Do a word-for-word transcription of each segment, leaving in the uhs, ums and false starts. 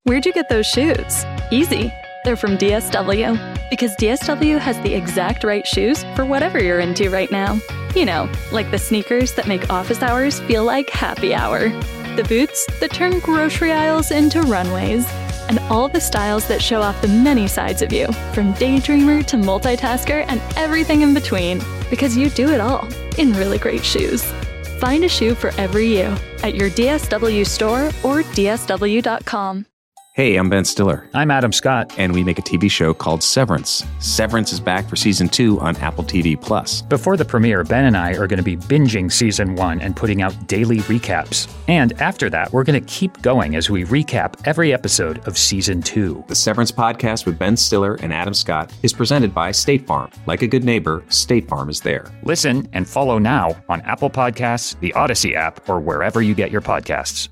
Where'd you get those shoes? Easy. They're from D S W. Because D S W has the exact right shoes for whatever you're into right now. You know, like the sneakers that make office hours feel like happy hour. The boots that turn grocery aisles into runways. And all the styles that show off the many sides of you, from daydreamer to multitasker and everything in between. Because you do it all in really great shoes. Find a shoe for every you at your D S W store or D S W dot com. Hey, I'm Ben Stiller. I'm Adam Scott. And we make a T V show called Severance. Severance is back for season two on Apple T V Plus. Before the premiere, Ben and I are going to be binging season one and putting out daily recaps. And after that, we're going to keep going as we recap every episode of season two. The Severance podcast with Ben Stiller and Adam Scott is presented by State Farm. Like a good neighbor, State Farm is there. Listen and follow now on Apple Podcasts, the Odyssey app, or wherever you get your podcasts.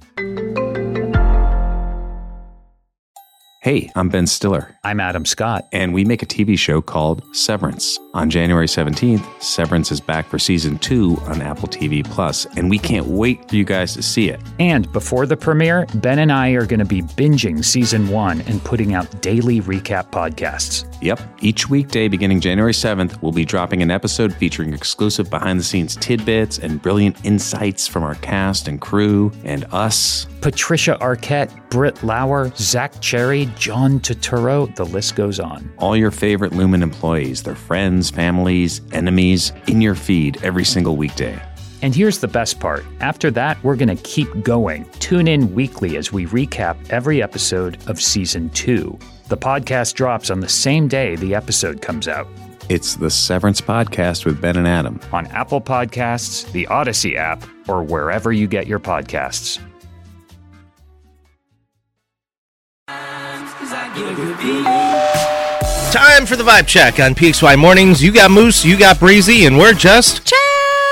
Hey, I'm Ben Stiller. I'm Adam Scott. And we make a T V show called Severance. On January seventeenth, Severance is back for season two on Apple T V Plus, and we can't wait for you guys to see it. And before the premiere, Ben and I are going to be binging season one and putting out daily recap podcasts. Yep. Each weekday beginning January seventh, we'll be dropping an episode featuring exclusive behind-the-scenes tidbits and brilliant insights from our cast and crew and us. Patricia Arquette, Britt Lauer, Zach Cherry, John Turturro, the list goes on. All your favorite Lumen employees, their friends, families, enemies, in your feed every single weekday. And here's the best part. After that, we're going to keep going. Tune in weekly as we recap every episode of season two. The podcast drops on the same day the episode comes out. It's the Severance Podcast with Ben and Adam. On Apple Podcasts, the Odyssey app, or wherever you get your podcasts. Time for the vibe check on P X Y Mornings. You got Moose, you got Breezy, and we're just checking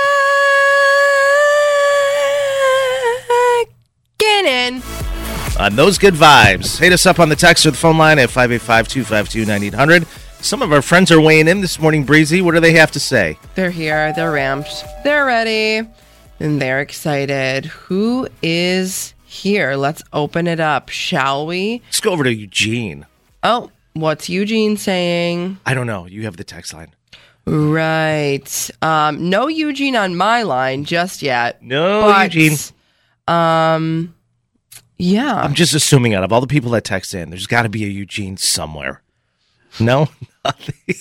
in on those good vibes. Hit us up on the text or the phone line at five eight five, two five two, nine eight hundred. Some of our friends are weighing in this morning, Breezy. What do they have to say? They're here, they're ramped, they're ready, and they're excited. Who is here? Let's open it up, shall we? Let's go over to Eugene. Oh, what's Eugene saying? I don't know. You have the text line. Right. Um, no Eugene on my line just yet. No but, Eugene. Um, yeah. I'm just assuming out of all the people that text in, there's got to be a Eugene somewhere. No? Nothing.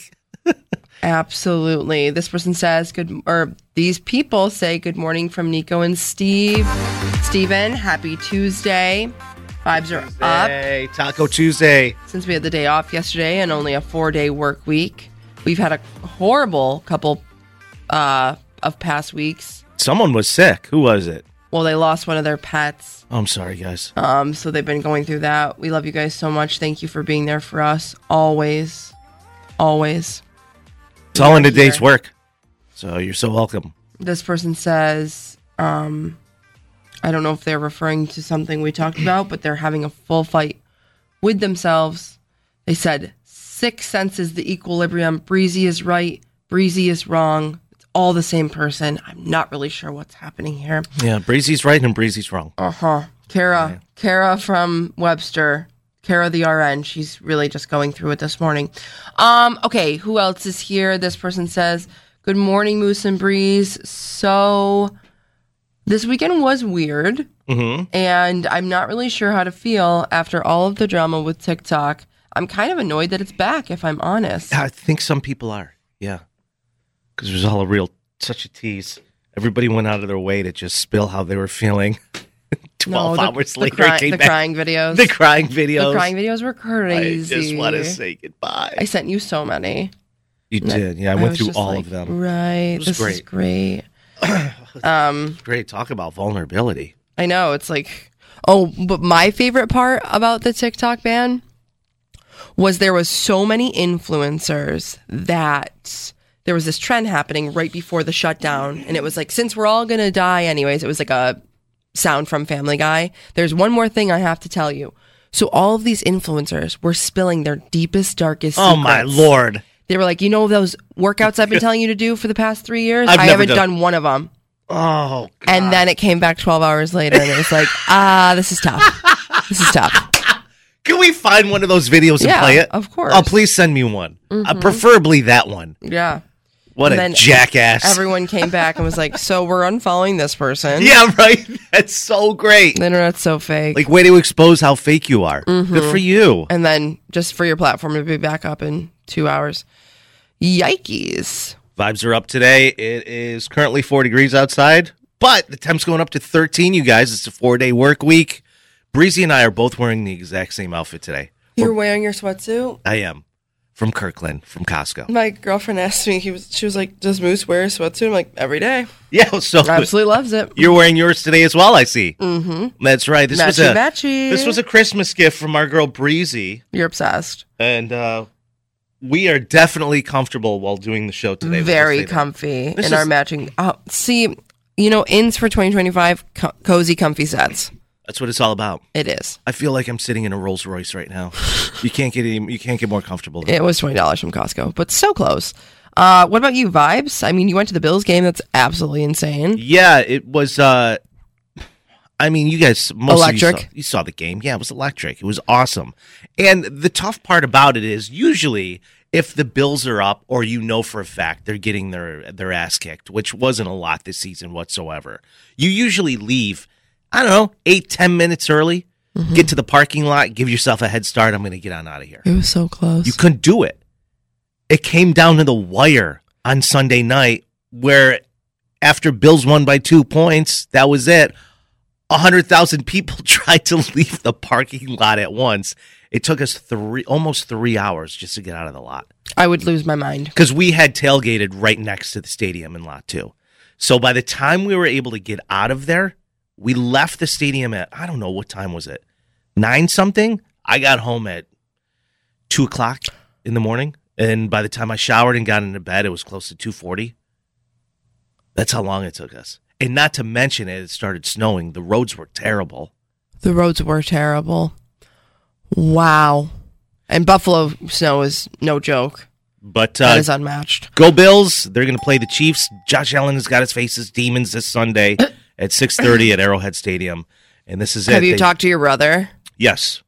Absolutely. This person says good, or these people say good morning from Nico and Steve. Steven, happy Tuesday. Vibes are Tuesday, up. Taco Tuesday. Since we had the day off yesterday and only a four-day work week, we've had a horrible couple uh, of past weeks. Someone was sick. Who was it? Well, they lost one of their pets. Oh, I'm sorry, guys. Um, so they've been going through that. We love you guys so much. Thank you for being there for us. Always. Always. It's all in a day's work. So you're so welcome. This person says, um, I don't know if they're referring to something we talked about, but they're having a full fight with themselves. They said, six senses the equilibrium. Breezy is right. Breezy is wrong. It's all the same person. I'm not really sure what's happening here. Yeah, Breezy's right and Breezy's wrong. Uh-huh. Kara. Yeah. Kara from Webster. Kara the R N. She's really just going through it this morning. Um, okay, who else is here? This person says, good morning, Moose and Breeze. So... this weekend was weird, mm-hmm. and I'm not really sure how to feel after all of the drama with TikTok. I'm kind of annoyed that it's back, if I'm honest. I think some people are, yeah. Because it was all a real, such a tease. Everybody went out of their way to just spill how they were feeling. Twelve no, the, hours the later, cry, came the back. crying videos. The crying videos. The crying videos were crazy. I just want to say goodbye. I sent you so many. You did, yeah. I, I went through all like, of them. Right, this great. is great. um, great. Talk about vulnerability. I know. It's like, oh, but my favorite part about the TikTok ban was there was so many influencers that there was this trend happening right before the shutdown. And it was like, since we're all going to die anyways, it was like a sound from Family Guy. There's one more thing I have to tell you. So all of these influencers were spilling their deepest, darkest secrets. Oh, my Lord. They were like, you know those workouts I've been telling you to do for the past three years? I've I never haven't done. done one of them. Oh, God. And then it came back twelve hours later, and it was like, ah, this is tough. This is tough. Can we find one of those videos and Yeah, play it? of course. Oh, please send me one. Mm-hmm. Uh, preferably that one. Yeah. What And a then jackass. Everyone came back and was like, so we're unfollowing this person. Yeah, right? That's so great. The internet's so fake. Like, way to expose how fake you are. Mm-hmm. Good for you. And then just for your platform to be back up in two hours. Yikes. Vibes are up today. It is currently four degrees outside, but the temp's going up to thirteen, you guys. It's a four-day work week. Breezy and I are both wearing the exact same outfit today. You're wearing your sweatsuit? I am. From Kirkland, from Costco. My girlfriend asked me, he was, she was like, does Moose wear a sweatsuit? I'm like, every day. Yeah, so Absolutely loves it. you're wearing yours today as well, I see. Mm-hmm. That's right. This was Matchy a matchy. This was a Christmas gift from our girl Breezy, You're obsessed. and uh, we are definitely comfortable while doing the show today. Let's Very just say that. comfy This in our is- matching. Oh, see, you know, ins for twenty twenty-five, co- cozy, comfy sets. That's what it's all about. It is. I feel like I'm sitting in a Rolls Royce right now. You can't get any, you can't get more comfortable than It was twenty dollars from Costco, but so close. Uh, what about you, Vibes? I mean, you went to the Bills game. That's absolutely insane. Yeah, it was. Uh, I mean, you guys, most Electric. of you saw, you saw the game. Yeah, it was electric. It was awesome. And the tough part about it is usually if the Bills are up, or you know for a fact they're getting their their ass kicked, which wasn't a lot this season whatsoever. You usually leave, I don't know, eight ten minutes early, Mm-hmm. get to the parking lot, give yourself a head start. I'm going to get on out of here. It was so close. You couldn't do it. It came down to the wire on Sunday night where after Bills won by two points, that was it. one hundred thousand people tried to leave the parking lot at once. It took us three, almost three hours just to get out of the lot. I would lose my mind. Because we had tailgated right next to the stadium in lot two. So by the time we were able to get out of there, we left the stadium at, I don't know, what time was it? Nine something? I got home at two o'clock in the morning. And by the time I showered and got into bed, it was close to two forty. That's how long it took us. And not to mention it, it started snowing. The roads were terrible. The roads were terrible. Wow. And Buffalo snow is no joke. But That uh, is unmatched. go Bills. They're going to play the Chiefs. Josh Allen has got his faces demons this Sunday at six thirty at Arrowhead Stadium. And this is it. Have you They- talked to your brother? Yes.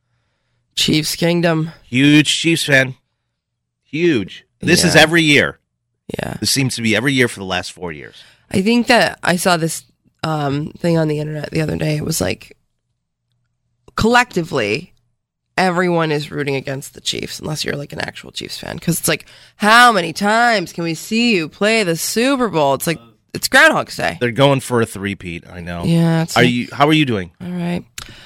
Chiefs Kingdom. Huge Chiefs fan. Huge. This is Yeah. every year. Yeah. This seems to be every year for the last four years. I think that I saw this um, thing on the internet the other day. It was like, collectively, everyone is rooting against the Chiefs, unless you're like an actual Chiefs fan. Because it's like, how many times can we see you play the Super Bowl? It's like, it's Groundhog's Day. They're going for a three-peat, I know. Yeah. It's Are like, you? How are you doing? all right.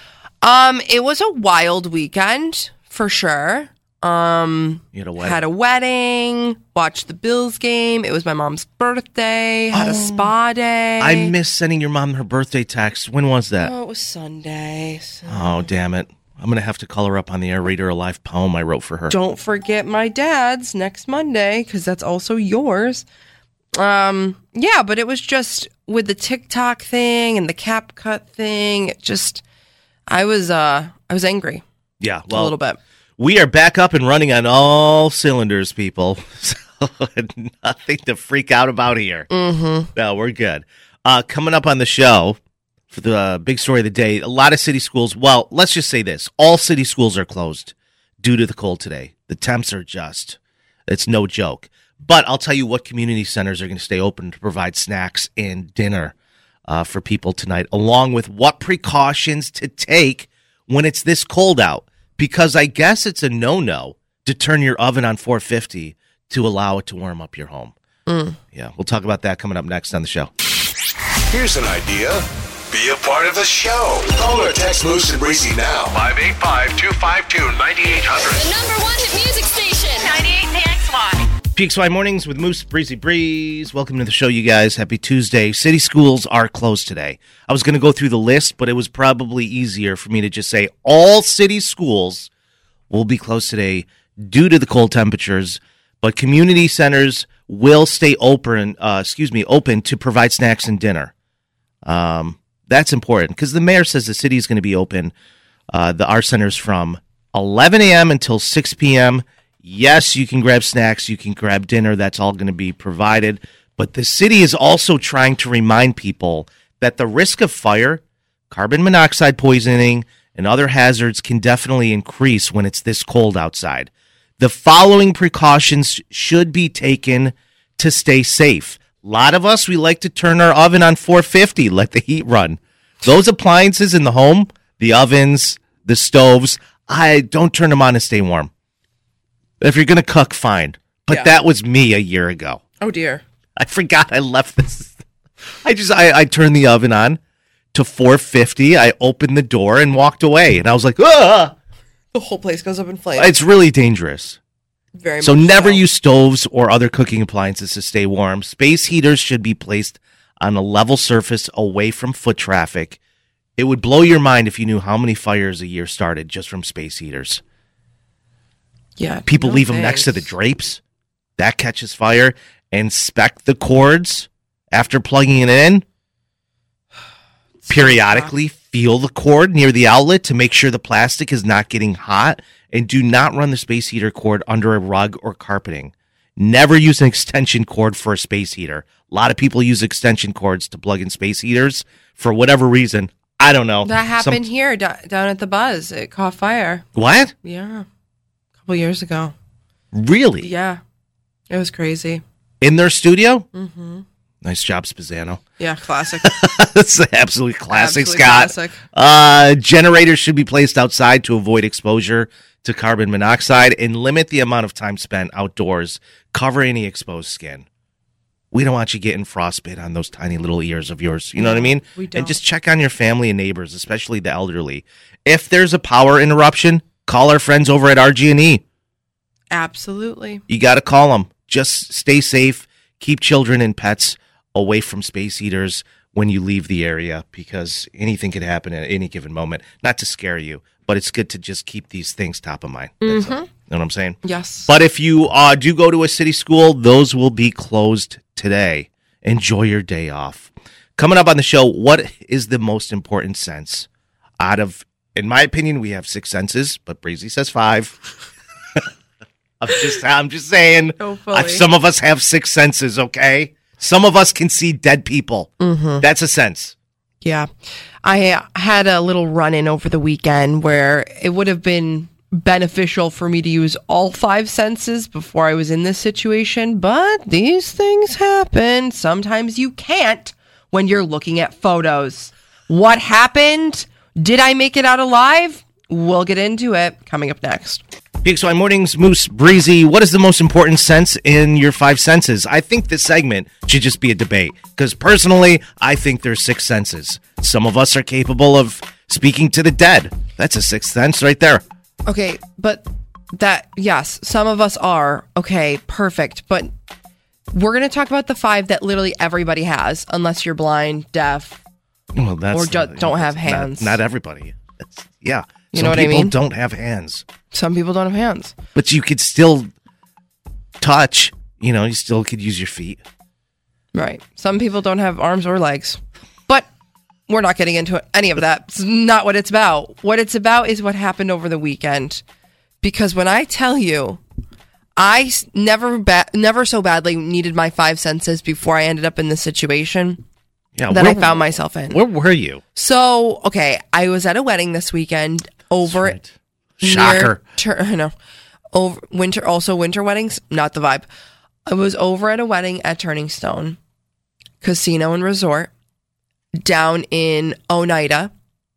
Um, it was a wild weekend for sure. Um, You had a wedding. had a wedding, watched the Bills game. It was my mom's birthday. Had a spa day. I miss sending your mom her birthday text. When was that? Oh, it was Sunday. So. Oh, damn it. I'm going to have to call her up on the air, read her a live poem I wrote for her. Don't forget my dad's next Monday because that's also yours. Um, yeah, but it was just with the TikTok thing and the cap cut thing. It just, I was, uh, I was angry Yeah, a well, little bit. we are back up and running on all cylinders, people. So nothing to freak out about here. Mm-hmm. No, we're good. Uh, coming up on the show for the uh, big story of the day, a lot of city schools, well, let's just say this. All city schools are closed due to the cold today. The temps are just, it's no joke. But I'll tell you what community centers are going to stay open to provide snacks and dinner uh, for people tonight, along with what precautions to take when it's this cold out. Because I guess it's a no-no to turn your oven on four fifty to allow it to warm up your home. Mm. Yeah, we'll talk about that coming up next on the show. Here's an idea. Be a part of the show. Call or text Moose and Breezy now. five eight five, two five two, nine eight zero zero. The number one hit music station. ninety-eight P X Y. P X Y Mornings with Moose, Breezy Breeze. Welcome to the show, you guys. Happy Tuesday. City schools are closed today. I was going to go through the list, but it was probably easier for me to just say all city schools will be closed today due to the cold temperatures, but community centers will stay open, uh, excuse me, open to provide snacks and dinner. Um, that's important because the mayor says the city is going to be open, uh, the our centers from eleven a.m. until six p.m. Yes, you can grab snacks, you can grab dinner. That's all going to be provided. But the city is also trying to remind people that the risk of fire, carbon monoxide poisoning, and other hazards can definitely increase when it's this cold outside. The following precautions should be taken to stay safe. A lot of us, we like to turn our oven on four fifty, let the heat run. Those appliances in the home, the ovens, the stoves, I don't turn them on to stay warm. If you're going to cook, fine. But Yeah. that was me a year ago. Oh, dear. I forgot I left this. I just, I, I turned the oven on to four fifty. I opened the door and walked away. And I was like, ah! The whole place goes up in flames. It's really dangerous. Very So much never use stoves or other cooking appliances to stay warm. Space heaters should be placed on a level surface away from foot traffic. It would blow your mind if you knew how many fires a year started just from space heaters. Yeah. People no leave them next to the thanks. drapes. That catches fire. Inspect the cords after plugging it in. Periodically feel the cord near the outlet to make sure the plastic is not getting hot, and do not run the space heater cord under a rug or carpeting. Never use an extension cord for a space heater. A lot of people use extension cords to plug in space heaters for whatever reason. I don't know. That happened Some- here d- down at the Buzz. It caught fire. What? Yeah. A couple years ago. Really? Yeah. It was crazy. In their studio? Mm-hmm. Nice job, Spazzano. Yeah, classic. That's an absolute classic, Absolute Scott. classic. Uh, generators should be placed outside to avoid exposure to carbon monoxide and limit the amount of time spent outdoors. Cover any exposed skin. We don't want you getting frostbite on those tiny little ears of yours. You know what I mean? we don't. And just check on your family and neighbors, especially the elderly. If there's a power interruption, call our friends over at R G and E. Absolutely. You got to call them. Just stay safe. Keep children and pets away from space heaters when you leave the area, because anything could happen at any given moment. Not to scare you, but it's good to just keep these things top of mind. That's Mm-hmm. all. You know what I'm saying? Yes. But if you uh, do go to a city school, those will be closed today. Enjoy your day off. Coming up on the show, what is the most important sense out of, in my opinion, we have six senses, but Breezy says five. I'm just, I'm just saying. Hopefully. I- some of us have six senses, okay? Some of us can see dead people. Mm-hmm. That's a sense. Yeah. I had a little run in over the weekend where it would have been beneficial for me to use all five senses before I was in this situation, but these things happen. Sometimes you can't when you're looking at photos. What happened? Did I make it out alive? We'll get into it coming up next. P X Y Mornings, Moose, Breezy, what is the most important sense in your five senses? I think this segment should just be a debate, because personally, I think there's six senses. Some of us are capable of speaking to the dead. That's a sixth sense right there. Okay, but that, yes, some of us are. Okay, perfect. But we're going to talk about the five that literally everybody has, unless you're blind, deaf, Well, that's Or ju- don't have not- hands. Not, everybody. That's, yeah. You Some know what I people mean? don't have hands, Some people don't have hands. but you could still touch. You know, you still could use your feet. Right. Some people don't have arms or legs. But we're not getting into any of that. It's not what it's about. What it's about is what happened over the weekend. Because when I tell you, I s- never ba- never so badly needed my five senses before I ended up in this situation Yeah. that I where- found myself in. Where were you? So, okay, I was at a wedding this weekend over Right. near Shocker. Tur- no, over winter. Also, winter weddings, not the vibe. I was over at a wedding at Turning Stone Casino and Resort down in Oneida,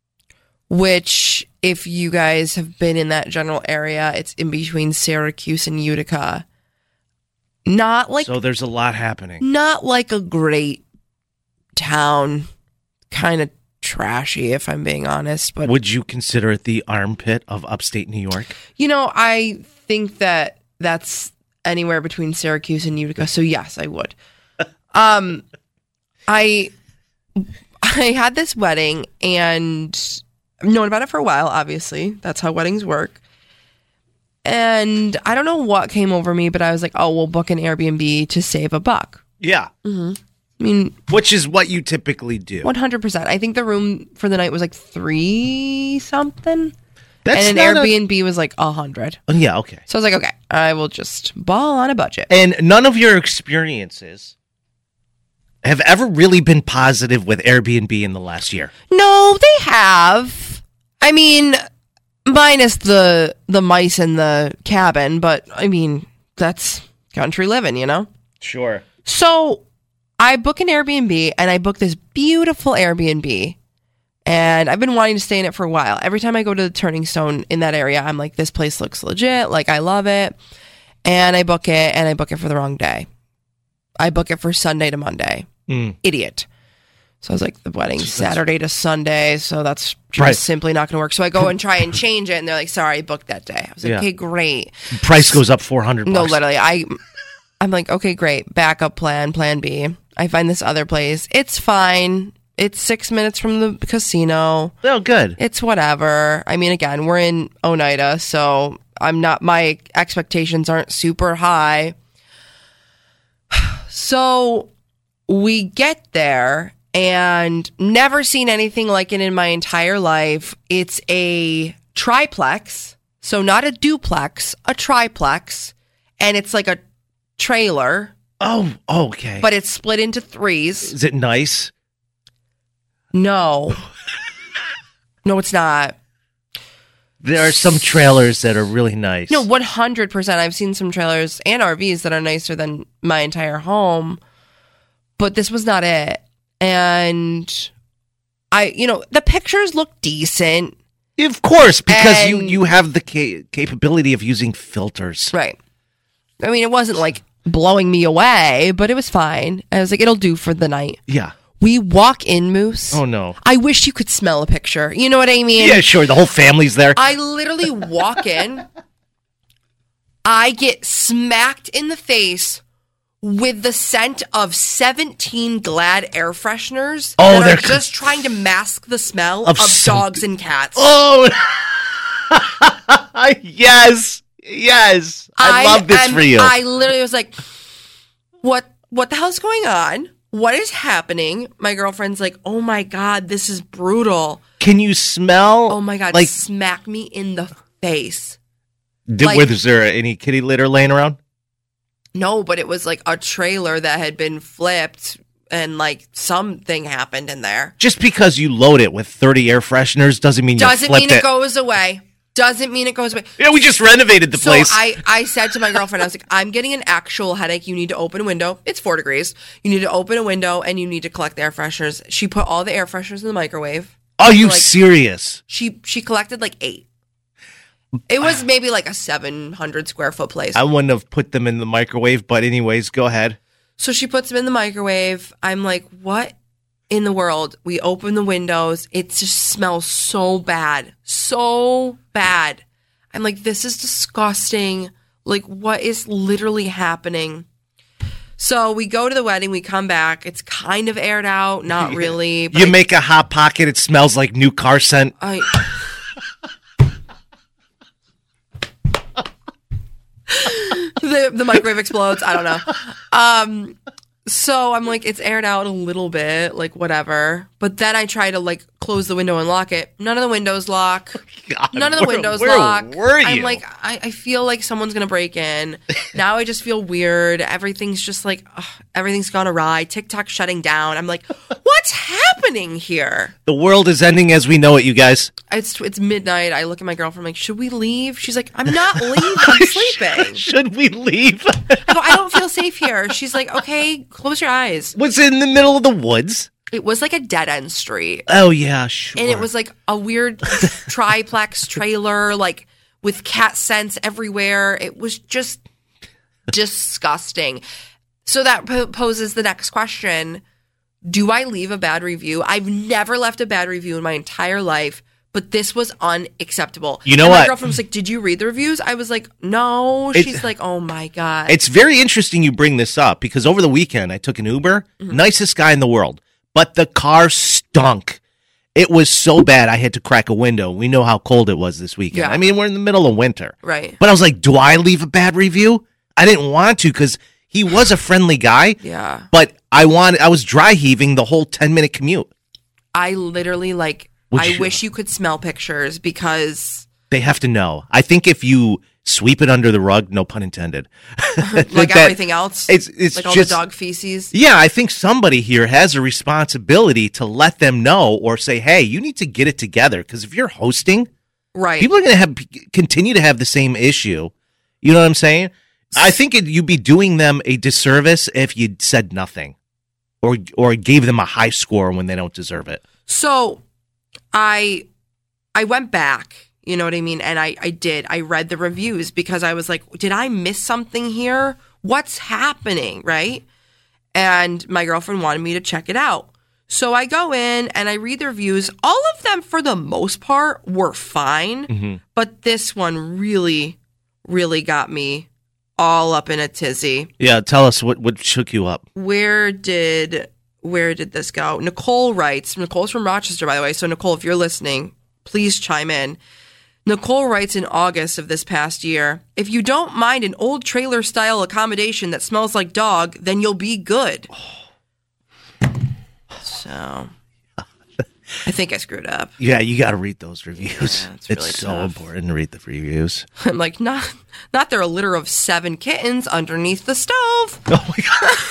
which, if you guys have been in that general area, it's in between Syracuse and Utica. Not like So there's a lot happening. not like a great town, kind of trashy, if I'm being honest. But Would you consider it the armpit of upstate New York? you know, I think that that's anywhere between Syracuse and Utica. So yes, I would. Um, I I had this wedding and I've known about it for a while. Obviously, that's how weddings work. And I don't know what came over me, but I was like, "Oh, we'll book an Airbnb to save a buck." Yeah. I mean, Which is what you typically do. one hundred percent. I think the room for the night was like three something. That's and an not a- Airbnb was like a hundred. Oh, yeah, okay. So I was like, okay, I will just ball on a budget. And none of your experiences have ever really been positive with Airbnb in the last year. No, they have. I mean, minus the the mice in the cabin, but I mean, that's country living, you know? Sure. So I book an Airbnb, and I book this beautiful Airbnb, and I've been wanting to stay in it for a while. Every time I go to the Turning Stone in that area, I'm like, this place looks legit. Like, I love it. And I book it, and I book it for the wrong day. I book it for Sunday to Monday. Mm. Idiot. So I was like, the wedding's Saturday to Sunday, so that's just Right. simply not going to work. So I go and try and change it, and they're like, sorry, booked that day. I was like, Yeah. okay, great. Price goes up four hundred bucks. No, literally. I, I'm like, okay, great. Backup plan, plan B. I find this other place. It's fine. It's six minutes from the casino. Oh, good. It's whatever. I mean, again, we're in Oneida, so I'm not, my expectations aren't super high. So we get there, and never seen anything like it in my entire life. It's a triplex, so not a duplex, a triplex, and it's like a trailer, Oh, okay. but it's split into threes. Is it nice? No. No, it's not. There are some trailers that are really nice. No, one hundred percent. I've seen some trailers and R Vs that are nicer than my entire home, but this was not it. And I, you know, the pictures look decent. Of course, because you, And- you have the ca- capability of using filters. Right. I mean, it wasn't like blowing me away, but it was fine. I was like, it'll do for the night. Yeah. We walk in, Moose. Oh, no. I wish you could smell a picture. You know what I mean? Yeah, sure. The whole family's there. I literally walk in. I get smacked in the face with the scent of seventeen Glad air fresheners Oh, that they're are just trying to mask the smell Of of, some- dogs and cats. Oh, yes. Yes. I, love this am- for you. I literally was like, what, what the hell's going on? What is happening? My girlfriend's like, oh my God, this is brutal. Can you smell? Oh my God, Like, smack me in the face. did, like- was there any kitty litter laying around? No, but it was like a trailer that had been flipped and like something happened in there. Just because you load it with thirty air fresheners doesn't mean you Doesn't flipped mean it, it. goes away. Doesn't mean it goes away. Yeah, we just renovated the So place. I, I said to my girlfriend, I was like, I'm getting an actual headache. You need to open a window. It's four degrees. You need to open a window and you need to collect the air fresheners. She put all the air fresheners in the microwave. Are you like- serious? She she collected like eight. It was maybe like a seven hundred square foot place. I wouldn't have put them in the microwave, but anyways, go ahead. So she puts them in the microwave. I'm like, what in the world? We open the windows. It just smells so bad. So bad. I'm like, this is disgusting. Like, what is literally happening? So we go to the wedding. We come back. It's kind of aired out. Not really. But You I- make a hot pocket, it smells like new car scent. I... the the microwave explodes. I don't know. Um, so I'm like, it's aired out a little bit, like whatever. But then I try to like close the window and lock it. None of the windows lock. God, None of the where- windows where lock. were you? I'm like, I, I feel like someone's gonna break in. Now I just feel weird. Everything's just like, ugh, everything's gone awry. TikTok's shutting down. I'm like, what's happening here? The world is ending as we know it, you guys. It's it's midnight. I look at my girlfriend. I'm like, should we leave? She's like, I'm not leaving. I'm sleeping. Should we leave? I go, I don't feel safe here. She's like, okay, close your eyes. Was it in the middle of the woods? It was like a dead end street. Oh, yeah, sure. And it was like a weird triplex trailer, like with cat scents everywhere. It was just disgusting. So that po- poses the next question. Do I leave a bad review? I've never left a bad review in my entire life, but this was unacceptable. You know and what? My girlfriend was like, did you read the reviews? I was like, no. It's- She's like, oh my God. It's very interesting you bring this up because over the weekend I took an Uber, Mm-hmm. nicest guy in the world, but the car stunk. It was so bad I had to crack a window. We know how cold it was this weekend. Yeah. I mean, we're in the middle of winter. Right. But I was like, do I leave a bad review? I didn't want to because he was a friendly guy. Yeah. But I wanted, I was dry heaving the whole ten minute commute. I literally like, Would I you- wish you could smell pictures because They have to know. I think if you sweep it under the rug, no pun intended. like that, everything else? It's, it's like all just, the dog feces? Yeah, I think somebody here has a responsibility to let them know or say, hey, you need to get it together. Because if you're hosting, right, people are going to have continue to have the same issue. You know what I'm saying? I think it, you'd be doing them a disservice if you said nothing or or gave them a high score when they don't deserve it. So I I went back, you know what I mean? And I, I did. I read the reviews because I was like, did I miss something here? What's happening, right? And my girlfriend wanted me to check it out. So I go in and I read the reviews. All of them, for the most part, were fine. Mm-hmm. But this one really, really got me all up in a tizzy. Yeah, tell us what, what shook you up. Where did where did this go? Nicole writes. Nicole's from Rochester, by the way. So Nicole, if you're listening, please chime in. Nicole writes in August of this past year, if you don't mind an old trailer-style accommodation that smells like dog, then you'll be good. So, I think I screwed up. Yeah, you got to read those reviews. Yeah, it's really it's so tough. important to read the reviews. I'm like, not, not there a litter of seven kittens underneath the stove. Oh, my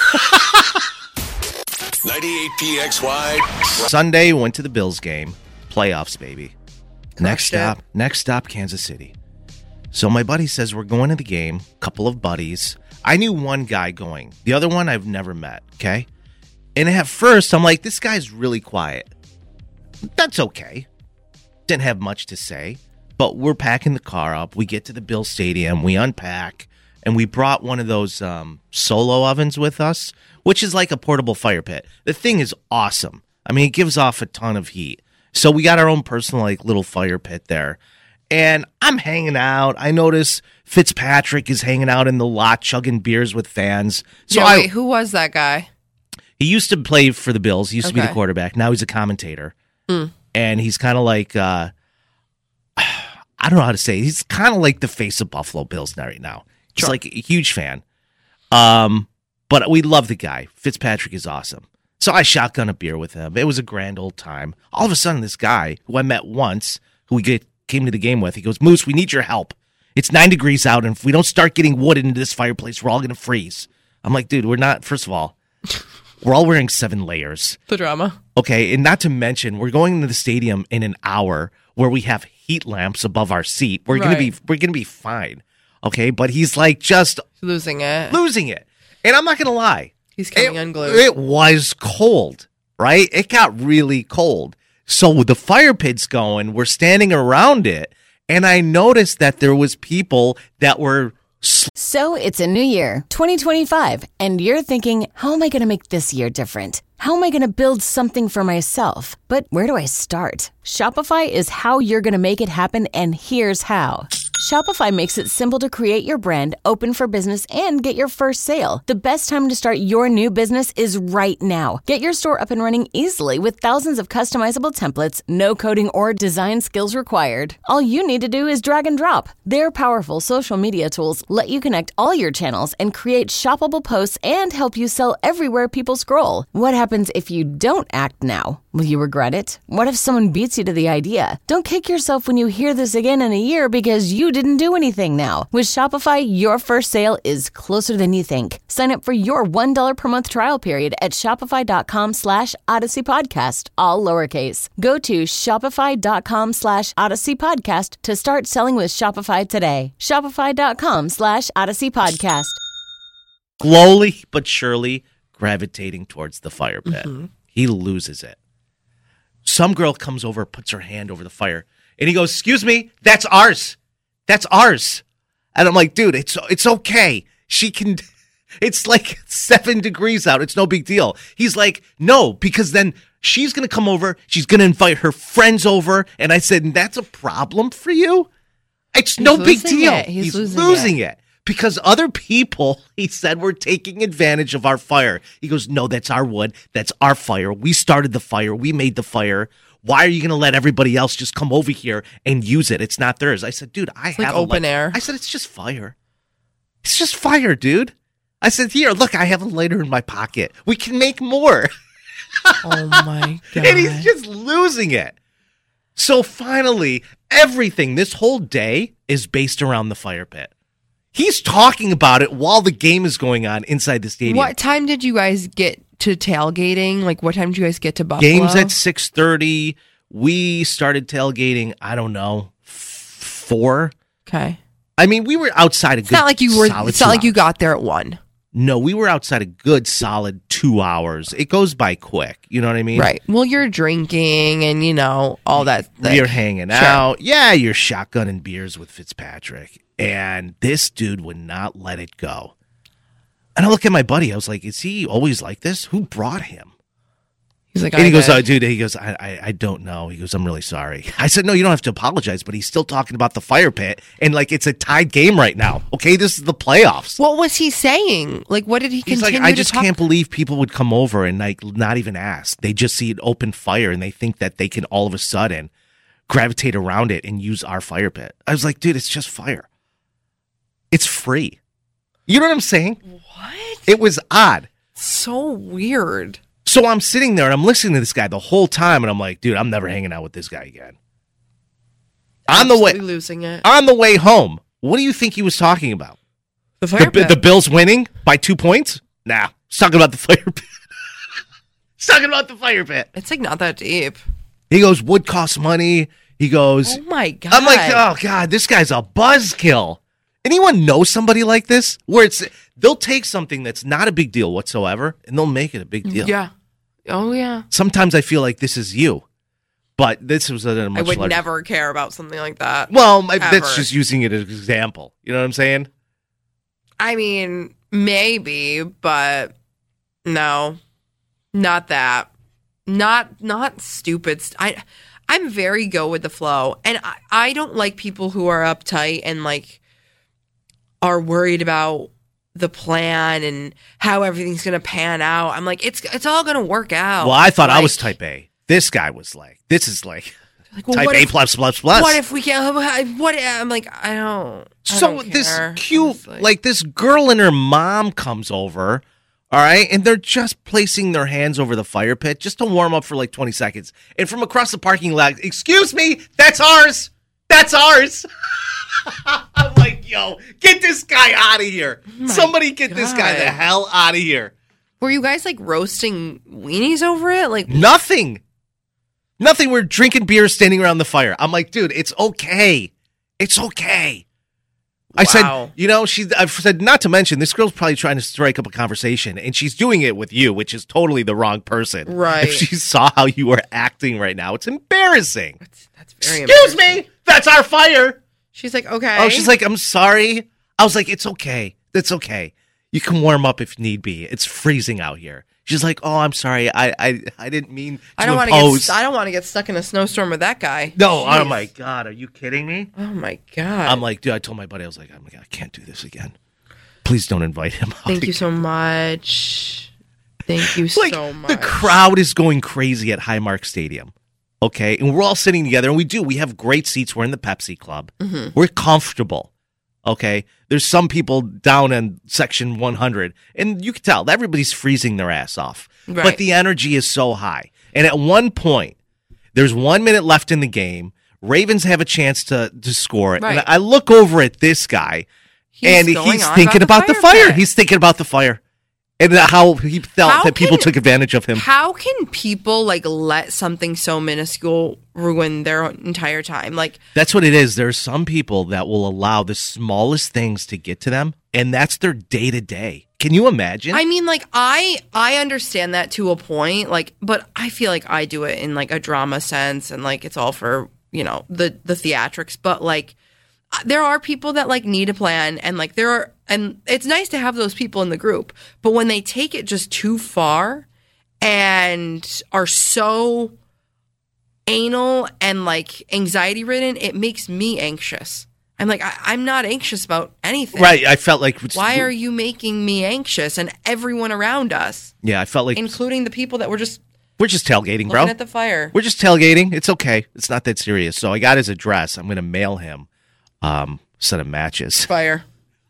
God. ninety-eight P X Y. Sunday, went to the Bills game. Playoffs, baby. Next Crushed stop, it. next stop, Kansas City. So my buddy says we're going to the game. Couple of buddies. I knew one guy going. The other one I've never met. Okay, and at first I'm like, this guy's really quiet. That's okay. Didn't have much to say, but we're packing the car up. We get to the Bill Stadium. We unpack, and we brought one of those um, solo ovens with us, which is like a portable fire pit. The thing is awesome. I mean, it gives off a ton of heat. So we got our own personal like little fire pit there. And I'm hanging out. I notice Fitzpatrick is hanging out in the lot chugging beers with fans. So yeah, I, wait, who was that guy? he used to play for the Bills. He used to be Okay. the quarterback. Now he's a commentator. Mm. And he's kind of like, uh, I don't know how to say it. He's kind of like the face of Buffalo Bills now right now. He's Sure. like a huge fan. Um, but we love the guy. Fitzpatrick is awesome. So I shotgun a beer with him. It was a grand old time. All of a sudden, this guy who I met once, who we get, came to the game with, he goes, Moose, we need your help. It's nine degrees out, and if we don't start getting wood into this fireplace, we're all going to freeze. I'm like, dude, we're not, first of all, we're all wearing seven layers. The drama. Okay, and not to mention, we're going into the stadium in an hour where we have heat lamps above our seat. We're gonna be Right. we're gonna be fine. Okay, but he's like just Losing it. losing it. And I'm not gonna lie. He's coming It, unglued. it was cold, right? It got really cold. So with the fire pit's going, we're standing around it, and I noticed that there was people that were So it's a new year, twenty twenty-five, and you're thinking, how am I going to make this year different? How am I going to build something for myself? But where do I start? Shopify is how you're going to make it happen, and here's how. Shopify makes it simple to create your brand, open for business, and get your first sale. The best time to start your new business is right now. Get your store up and running easily with thousands of customizable templates, no coding or design skills required. All you need to do is drag and drop. Their powerful social media tools let you connect all your channels and create shoppable posts and help you sell everywhere people scroll. What happens if you don't act now? Will you regret it? What if someone beats you to the idea? Don't kick yourself when you hear this again in a year because you didn't do anything now. With Shopify, your first sale is closer than you think. Sign up for your one dollar per month trial period at shopify.com slash Odyssey Podcast, all lowercase. Go to shopify.com slash Odyssey Podcast to start selling with Shopify today. Shopify.com slash Odyssey Podcast. slowly but surely gravitating towards the fire pit. Mm-hmm. He loses it. Some girl comes over, puts her hand over the fire, and he goes, excuse me, that's ours. That's ours. And I'm like, dude, it's it's okay. She can, it's like seven degrees out. It's no big deal. He's like, no, because then she's going to come over. She's going to invite her friends over. And I said, that's a problem for you? It's no big losing deal. it. He's losing losing it. Because other people, he said, were taking advantage of our fire. He goes, no, that's our wood. That's our fire. We started the fire. We made the fire. Why are you going to let everybody else just come over here and use it? It's not theirs. I said, dude, I It's have like a open light- air. I said, it's just fire. It's just fire, dude. I said, here, look, I have a lighter in my pocket. We can make more. Oh my God. And he's just losing it. So finally, everything. This whole day is based around the fire pit. He's talking about it while the game is going on inside the stadium. What time did you guys get to tailgating? Like, what time did you guys get to Buffalo? Games at six thirty. We started tailgating, I don't know, four. Okay. I mean, we were outside a It's good not like you were. solid It's not two like you hours. got there at one. No, we were outside a good solid two hours. It goes by quick. You know what I mean? Right. Well, you're drinking and, you know, all that. Like, You're hanging Sure. out. Yeah, you're shotgunning beers with Fitzpatrick. And this dude would not let it go. And I look at my buddy. I was like, is he always like this? Who brought him? He's like, And he I goes, did. oh, dude, he goes, I, I, I don't know. He goes, I'm really sorry. I said, no, you don't have to apologize. But he's still talking about the fire pit. And like, it's a tied game right now. Okay, this is the playoffs. What was he saying? Like, what did he He's continue like, I to just talk- can't believe people would come over and like not even ask. They just see an open fire and they think that they can all of a sudden gravitate around it and use our fire pit. I was like, dude, it's just fire. It's free. You know what I'm saying? What? It was odd. So weird. So I'm sitting there and I'm listening to this guy the whole time and I'm like, dude, I'm never hanging out with this guy again. On the way, Absolutely losing it. on the way home, what do you think he was talking about? The fire The, pit. the Bills winning by two points? Nah, he's talking about the fire pit. He's talking about the fire pit. It's like not that deep. He goes, wood costs money. He goes, Oh my god. I'm like, oh God, this guy's a buzzkill. Anyone know somebody like this? Where it's they'll take something that's not a big deal whatsoever and they'll make it a big deal. Yeah. Oh yeah. Sometimes I feel like this is you, but this was at a much I would larger- never care about something like that. Well, I- that's Ever. just using it as an example. You know what I'm saying? I mean, maybe, but no, not that. Not not stupid. St- I I'm very go with the flow, and I, I don't like people who are uptight and like are worried about the plan and how everything's gonna pan out. I'm like, it's it's all gonna work out. Well, I thought I Like- was type A. This guy was like, this is like Like, well, type what A if- plus plus plus. What if we can't? What? I'm like, I don't. I so don't this care, cute, honestly. like this girl and her mom comes over, all right, and they're just placing their hands over the fire pit just to warm up for like twenty seconds. And from across the parking lot, excuse me, that's ours. That's ours. I'm like, yo, get this guy out of here. Oh Somebody get this guy God. the hell out of here. Were you guys like roasting weenies over it? Like, Nothing. Nothing. We're drinking beer, standing around the fire. I'm like, dude, it's okay. It's okay. I Wow. said, you know, she. I've said not to mention this girl's probably trying to strike up a conversation, and she's doing it with you, which is totally the wrong person. Right. If she saw how you were acting right now, it's embarrassing. that's, that's very. Excuse embarrassing. me, that's our fire. She's like, okay. Oh, she's like, I'm sorry. I was like, it's okay. It's okay. You can warm up if need be. It's freezing out here. She's like, oh, I'm sorry. I I, I didn't mean to I don't want to impose. get. I don't want to get stuck in a snowstorm with that guy. No, oh Jeez. my God, are you kidding me? Oh my god. I'm like, dude, I told my buddy, I was like, oh my God, I can't do this again. Please don't invite him out. Thank you again." so much. Thank you Like, so much. the crowd is going crazy at Highmark Stadium. Okay, and we're all sitting together, and we do. We have great seats. We're in the Pepsi Club. Mm-hmm. We're comfortable. Okay, there's some people down in section one hundred, and you can tell everybody's freezing their ass off. But Right. the energy is so high. And at one point, there's one minute left in the game. Ravens have a chance to to score it, Right. and I look over at this guy, He's and going he's on thinking about the fire. pit. He's thinking about the fire, and how he felt How that people can- took advantage of him. How can people like let something so minuscule ruin their entire time? Like, That's what it is. There's some people that will allow the smallest things to get to them, and that's their day to day. Can you imagine? I mean, like I I understand that to a point, like, but I feel like I do it in like a drama sense, and like it's all for, you know, the the theatrics. But like, there are people that like need a plan, and like there are, and it's nice to have those people in the group. But when they take it just too far and are so anal and like anxiety ridden, it makes me anxious. I'm like, I, I'm not anxious about anything. right. I felt like Why are you making me anxious and everyone around us, Yeah, I felt like including the people that were just we're just tailgating, looking bro. at the fire? We're just tailgating. It's okay. It's not that serious. So I got his address. I'm gonna mail him um a set of matches. Fire.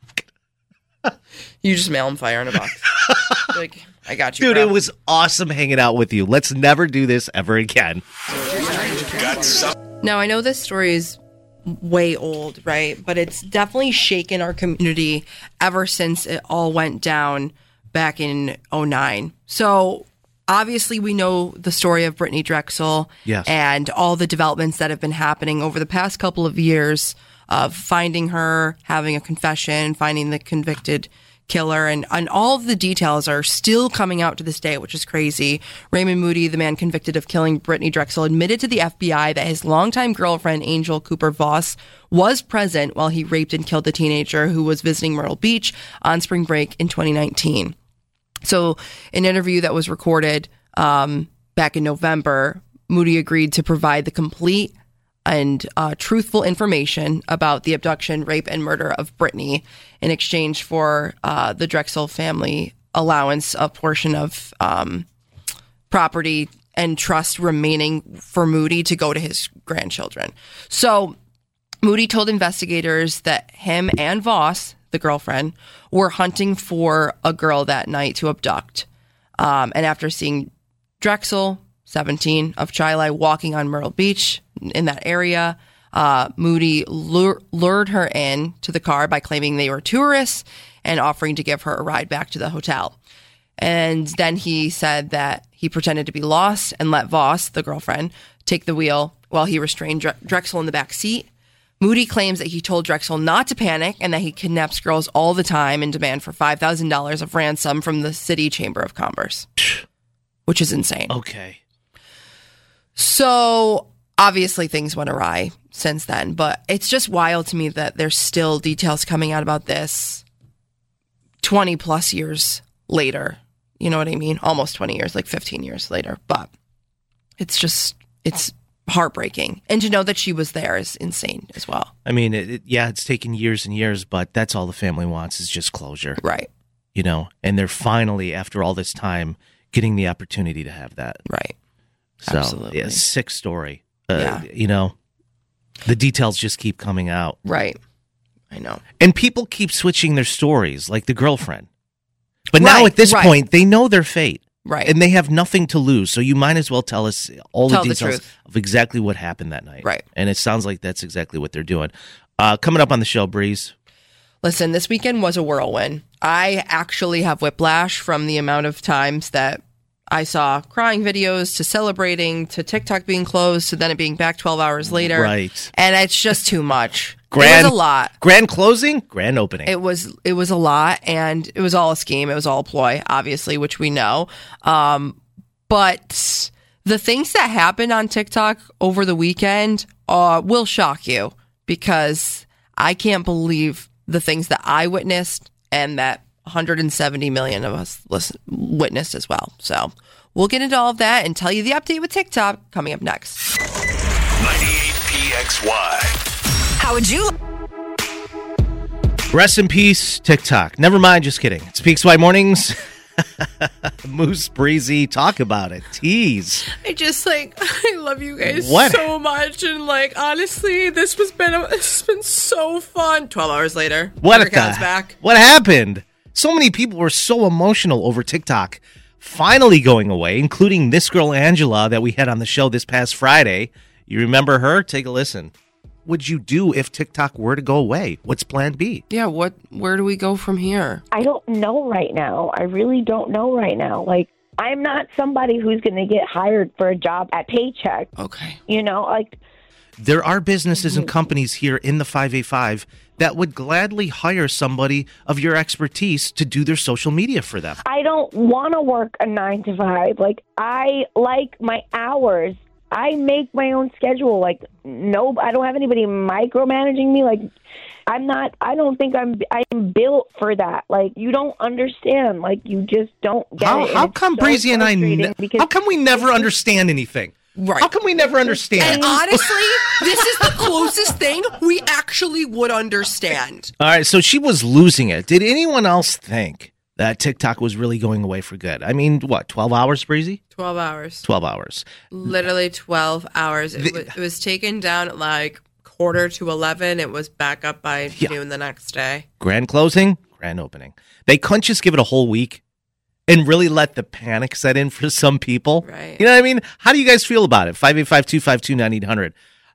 You just mail them fire in a box. Like, I got you, Dude, bro. it was awesome hanging out with you. Let's never do this ever again. Got some. Now, I know this story is way old, right? But it's definitely shaken our community ever since it all went down back in oh nine. So obviously we know the story of Brittany Drexel Yes. and all the developments that have been happening over the past couple of years of finding her, having a confession, finding the convicted killer, and, and all of the details are still coming out to this day, which is crazy. Raymond Moody, the man convicted of killing Brittany Drexel, admitted to the F B I that his longtime girlfriend, Angel Cooper Voss, was present while he raped and killed the teenager who was visiting Myrtle Beach on spring break in twenty nineteen. So an interview that was recorded um, back in November, Moody agreed to provide the complete and uh, truthful information about the abduction, rape, and murder of Brittany in exchange for uh, the Drexel family allowance, a portion of um, property and trust remaining for Moody to go to his grandchildren. So Moody told investigators that him and Voss, the girlfriend, were hunting for a girl that night to abduct. Um, and after seeing Drexel, seventeen, of Chili, walking on Myrtle Beach in that area, uh, Moody lure, lured her in to the car by claiming they were tourists and offering to give her a ride back to the hotel. And then he said that he pretended to be lost and let Voss, the girlfriend, take the wheel while he restrained Dre- Drexel in the back seat. Moody claims that he told Drexel not to panic and that he kidnaps girls all the time in demand for five thousand dollars of ransom from the City Chamber of Commerce, which is insane. Okay. So obviously things went awry since then, but it's just wild to me that there's still details coming out about this twenty plus years later. You know what I mean? Almost twenty years, like fifteen years later. But it's just, it's heartbreaking. And to know that she was there is insane as well. I mean, it, it, yeah, it's taken years and years, but that's all the family wants is just closure. Right. You know, and they're finally, after all this time, getting the opportunity to have that. Right. So, Absolutely. yeah, sick story. Uh, Yeah. You know, the details just keep coming out. Right. I know. And people keep switching their stories, like the girlfriend. But now Right, at this right. point, they know their fate. Right. And they have nothing to lose. So you might as well tell us all Tell the the details truth. of exactly what happened that night. Right. And it sounds like that's exactly what they're doing. Uh, coming up on the show, Breeze. Listen, this weekend was a whirlwind. I actually have whiplash from the amount of times that I saw crying videos to celebrating to TikTok being closed to then it being back twelve hours later. Right. And it's just too much. Grand, it was a lot. Grand closing, grand opening. It was it was a lot, and it was all a scheme. It was all a ploy, obviously, which we know. Um, but the things that happened on TikTok over the weekend uh, will shock you, because I can't believe the things that I witnessed and that one hundred seventy million of us listen, witnessed as well. So we'll get into all of that and tell you the update with TikTok coming up next. ninety-eight P X Y. How would you? Rest in peace, TikTok. Never mind, just kidding. It's P X Y Mornings. Moose, Breezy, talk about it. Tease. I just like I love you guys What? so much, and like honestly, this was been a, this has been so fun. Twelve hours later, What Rick the, Allen's back. What happened? So many people were so emotional over TikTok finally going away, including this girl Angela that we had on the show this past Friday. You remember her? Take a listen. What would you do if TikTok were to go away? What's plan B? Yeah, what? Where do we go from here? I don't know right now. I really don't know right now. Like, I'm not somebody who's going to get hired for a job at Paycheck. Okay. You know, like, There are businesses and companies here in the five eighty-five that would gladly hire somebody of your expertise to do their social media for them. I don't want to work a nine to five. Like, I like my hours. I make my own schedule. Like, no, I don't have anybody micromanaging me. Like, I'm not, I don't think I'm, I'm built for that. Like, you don't understand. Like, you just don't get How, it. And how it's come so Breezy and I, frustrating ne- because how come we never understand anything? Right. How come we never understand? And honestly, this is the closest thing we actually would understand. All right, so she was losing it. Did anyone else think that TikTok was really going away for good? I mean, what, twelve hours, Breezy? twelve hours. twelve hours. Literally twelve hours. It, The- was, it was taken down at like quarter to eleven. It was back up by Yeah. noon the next day. Grand closing, grand opening. They couldn't just give it a whole week and really let the panic set in for some people. Right. You know what I mean? How do you guys feel about it? five eight five, two five two, nine eight hundred.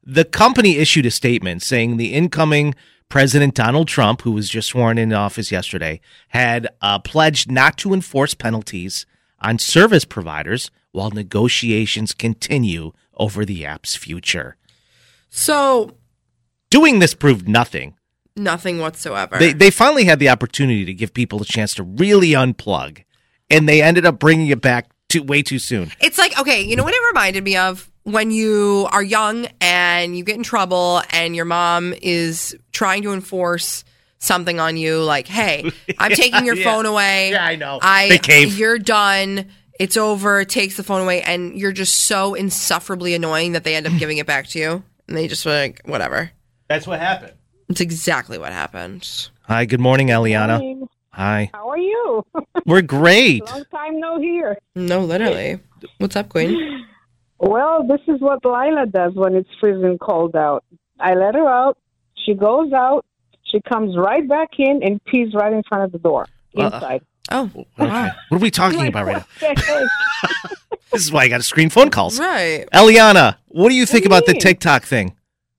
the company issued a statement saying the incoming President Donald Trump, who was just sworn in office yesterday, had uh, pledged not to enforce penalties on service providers while negotiations continue over the app's future. So, doing this proved nothing. Nothing whatsoever. They they finally had the opportunity to give people a chance to really unplug, and they ended up bringing it back too way too soon. It's like, okay, you know what it reminded me of? When you are young and you get in trouble and your mom is trying to enforce something on you, like, hey, I'm yeah, taking your yeah. phone away. Yeah, I know. I, They cave. You're done. It's over. It takes the phone away. And you're just so insufferably annoying that they end up giving it back to you. And they just like, whatever. That's what happened. It's exactly what happened. Hi, good morning, Eliana. Morning. Hi. How are you? We're great. Long time no hear. No, literally. What's up, Queen? Well, this is what Lila does when it's freezing cold out. I let her out. She goes out. She comes right back in and pees right in front of the door inside. Uh, oh, okay. What are we talking Like, about right what now? the heck? This is why I got to screen phone calls. Right. Eliana, what do you think do you about the mean? TikTok thing?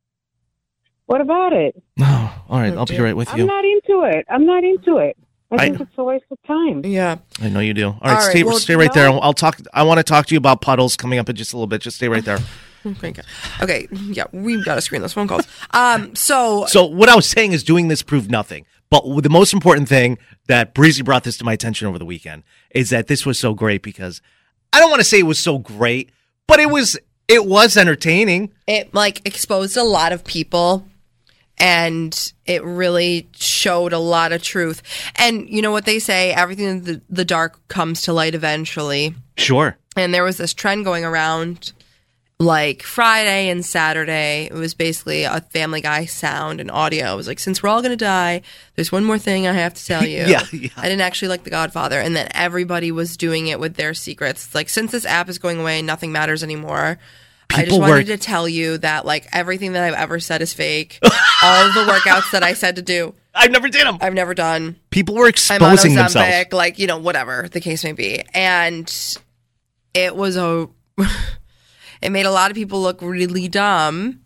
What about it? No. All right, I'll be right with I'm you. not into it. I'm not into it. I I- think it's a waste of time. Yeah. I know you do. All right, All right, stay, well, stay right no. there. I'll talk. I want to talk to you about puddles coming up in just a little bit. Just stay right there. Okay. Okay. Yeah, we've got to screen those phone calls. Um. So. So what I was saying is doing this proved nothing. But the most important thing that Breezy brought this to my attention over the weekend is that this was so great because I don't want to say it was so great, but it was it was entertaining. It like exposed a lot of people and it really showed a lot of truth. And you know what they say, everything in the, the dark comes to light eventually. Sure. And there was this trend going around like Friday and Saturday. It was basically a Family Guy sound and audio. It was like, since we're all going to die, there's one more thing I have to tell you. Yeah, yeah. I didn't actually like The Godfather. And then everybody was doing it with their secrets. It's like, since this app is going away, nothing matters anymore. I just People wanted were- to tell you that like everything that I've ever said is fake. All of the workouts that I said to do, I never did them. I've never done. People were I'm on exposing themselves. Ozempic, like, you know, whatever the case may be. And it was a, it made a lot of people look really dumb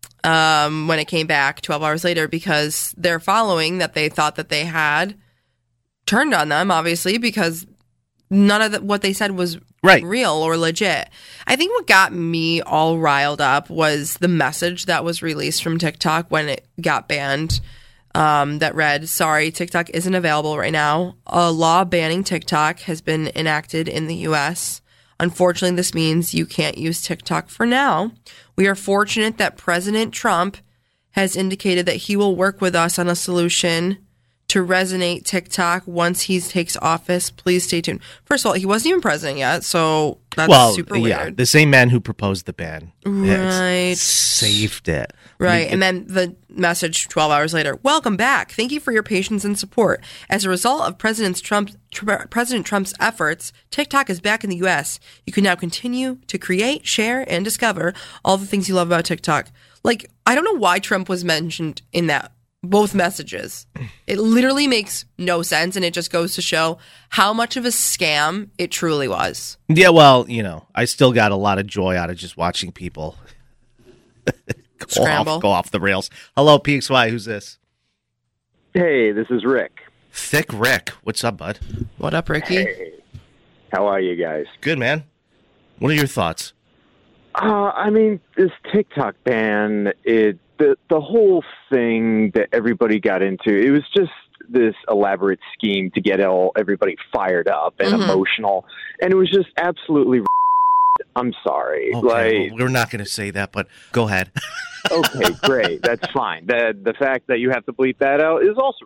um, when it came back twelve hours later because their following that they thought that they had turned on them, obviously, because none of the, what they said was Right. real or legit. I think what got me all riled up was the message that was released from TikTok when it got banned. Um, that read, sorry, TikTok isn't available right now. A law banning TikTok has been enacted in the U S. Unfortunately, this means you can't use TikTok for now. We are fortunate that President Trump has indicated that he will work with us on a solution to resonate TikTok once he takes office. Please stay tuned. First of all, he wasn't even president yet, so that's well, super yeah, weird. the same man who proposed the ban has Right. saved it. Right. You- And then the message twelve hours later, welcome back. Thank you for your patience and support. As a result of President Trump's, Tr- President Trump's efforts, TikTok is back in the U S. You can now continue to create, share, and discover all the things you love about TikTok. Like, I don't know why Trump was mentioned in that, both messages. It literally makes no sense, and it just goes to show how much of a scam it truly was. Yeah, well, you know, I still got a lot of joy out of just watching people go Scramble. off, go off the rails. Hello, P X Y. Who's this? Hey, this is Rick. Thick Rick. What's up, bud? What up, Ricky? Hey, how are you guys? Good, man. What are your thoughts? Uh, I mean, this TikTok ban, it the the whole thing that everybody got into, it was just this elaborate scheme to get all everybody fired up and Mhm. emotional, and it was just absolutely. I'm sorry, Okay, like well, we're not going to say that, but go ahead. okay, great, that's fine. The the fact that you have to bleep that out is also.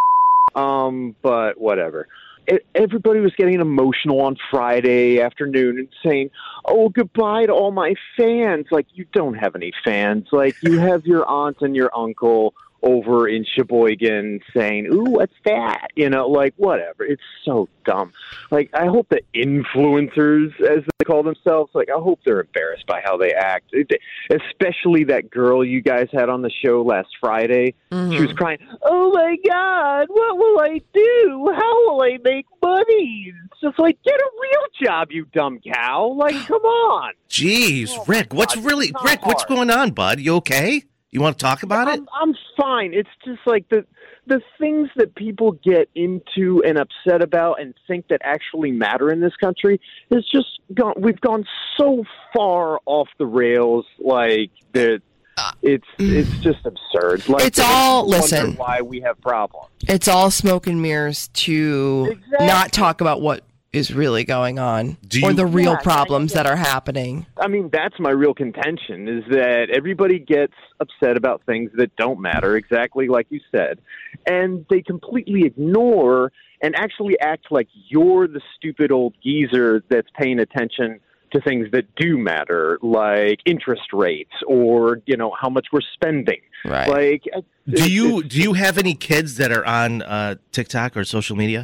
Um, but whatever. It, everybody was getting emotional on Friday afternoon and saying, "Oh, goodbye to all my fans." Like, you don't have any fans. Like, you have your aunt and your uncle, over in Sheboygan saying, ooh, what's that? You know, like, whatever. It's so dumb. Like, I hope the influencers, as they call themselves, like, I hope they're embarrassed by how they act. It, especially that girl you guys had on the show last Friday. Mm-hmm. She was crying, oh, my God, what will I do? How will I make money? It's just like, get a real job, you dumb cow. Like, come on. Jeez, oh Rick, what's God, really, Rick, hard. what's going on, bud? You okay? You want to talk about I'm, it? I'm fine. It's just like the the things that people get into and upset about and think that actually matter in this country is just gone. We've gone so far off the rails. Like that, it's it's just absurd. Like It's all listen. Why we have problems? It's all smoke and mirrors to Exactly. not talk about what is really going on Do or you- the real Yeah, problems that are happening. I mean, that's my real contention, is that everybody gets upset about things that don't matter, exactly like you said, and they completely ignore and actually act like you're the stupid old geezer that's paying attention to things that do matter, like interest rates or, you know, how much we're spending. Right. Like, Do you do you have any kids that are on uh, TikTok or social media?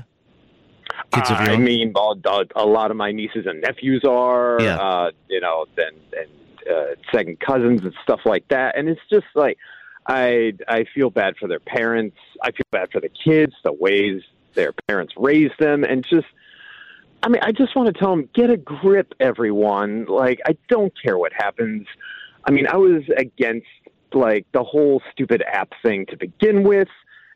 Kids of your I own? mean, a, a lot of my nieces and nephews are, Yeah. uh, you know, and, and uh, second cousins and stuff like that. And it's just like, I I feel bad for their parents. I feel bad for the kids, the ways their parents raised them. And just, I mean, I just want to tell them, get a grip, everyone. Like, I don't care what happens. I mean, I was against, like, the whole stupid app thing to begin with.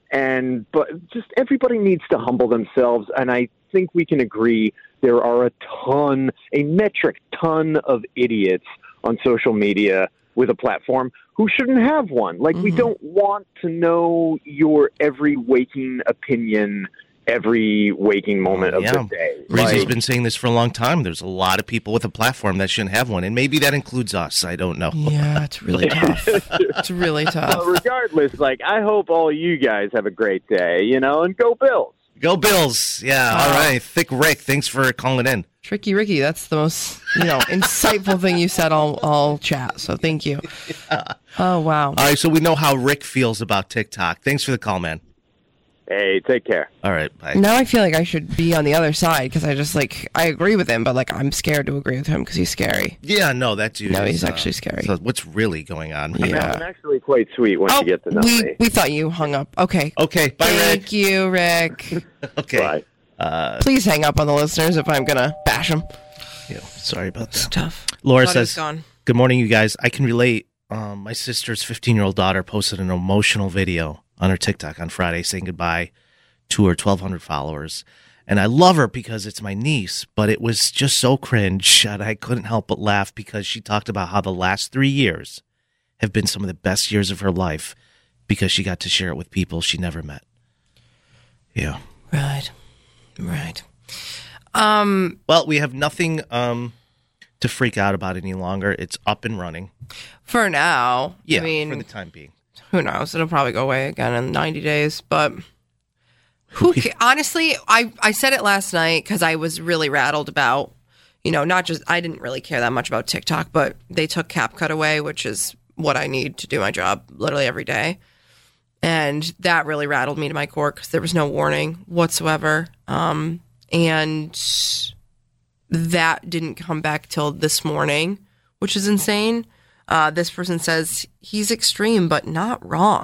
And but just everybody needs to humble themselves, and I think we can agree there are a ton, a metric ton of idiots on social media with a platform who shouldn't have one. Like, mm-hmm. we don't want to know your every waking opinion every waking moment of yeah. the day. Breezy's Like, been saying this for a long time. There's a lot of people with a platform that shouldn't have one, and maybe that includes us. I don't know. Yeah, it's really tough. It's really tough. Well, regardless, like, I hope all you guys have a great day, you know, and go Bills. Go Bills. Yeah, all Wow. right. Thick Rick, thanks for calling in. Tricky Ricky, that's the most, you know, insightful thing you said all, all chat. So thank you. Oh, wow. All right, so we know how Rick feels about TikTok. Thanks for the call, man. Hey, take care. All right, bye. Now I feel like I should be on the other side because I just, like, I agree with him, but, like, I'm scared to agree with him because he's scary. Yeah, no, that's you. No, he's actually scary. So what's really going on? Yeah. I'm actually quite sweet once you get to know we, me. we thought you hung up. Okay. Okay, bye, Thank Rick. you, Rick. Okay. Bye. Uh, Please hang up on the listeners if I'm going to bash them. yeah, sorry about that. Tough. Laura Thought he was says, gone. good morning, you guys. I can relate. Um, my sister's fifteen-year-old daughter posted an emotional video on her TikTok on Friday saying goodbye to her twelve hundred followers. And I love her because it's my niece, but it was just so cringe, and I couldn't help but laugh because she talked about how the last three years have been some of the best years of her life because she got to share it with people she never met. Yeah. Right. Right. Um. Well, we have nothing um, to freak out about any longer. It's up and running. For now. Yeah, I mean, for the time being. who knows? It'll probably go away again in ninety days, but who ca- honestly, I, I said it last night because I was really rattled about, you know, not just, I didn't really care that much about TikTok, but they took CapCut away, which is what I need to do my job literally every day. And that really rattled me to my core because there was no warning whatsoever. Um, and that didn't come back till this morning, which is insane. Uh, this person says he's extreme, but not wrong.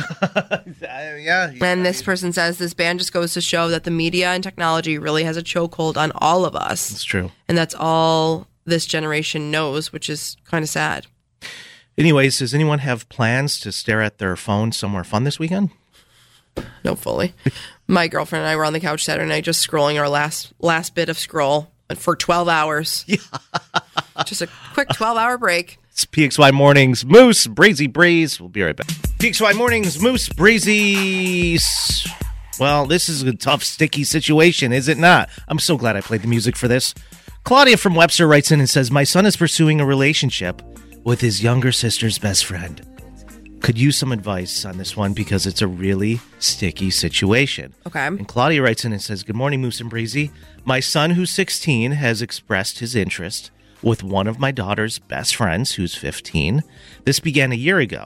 yeah. And this person says this ban just goes to show that the media and technology really has a chokehold on all of us. It's true. And that's all this generation knows, which is kind of sad. Anyways, does anyone have plans to stare at their phone somewhere fun this weekend? No, fully. My girlfriend and I were on the couch Saturday night just scrolling our last last bit of scroll for twelve hours. Yeah. Just a quick twelve-hour break. It's P X Y Mornings, Moose, Breezy Breeze. We'll be right back. P X Y Mornings, Moose, Breezy. Well, this is a tough, sticky situation, is it not? I'm so glad I played the music for this. Claudia from Webster writes in and says, my son is pursuing a relationship with his younger sister's best friend. Could use some advice on this one because it's a really sticky situation. Okay. And Claudia writes in and says, good morning, Moose and Breezy. My son, who's sixteen, has expressed his interest with one of my daughter's best friends, who's fifteen. This began a year ago.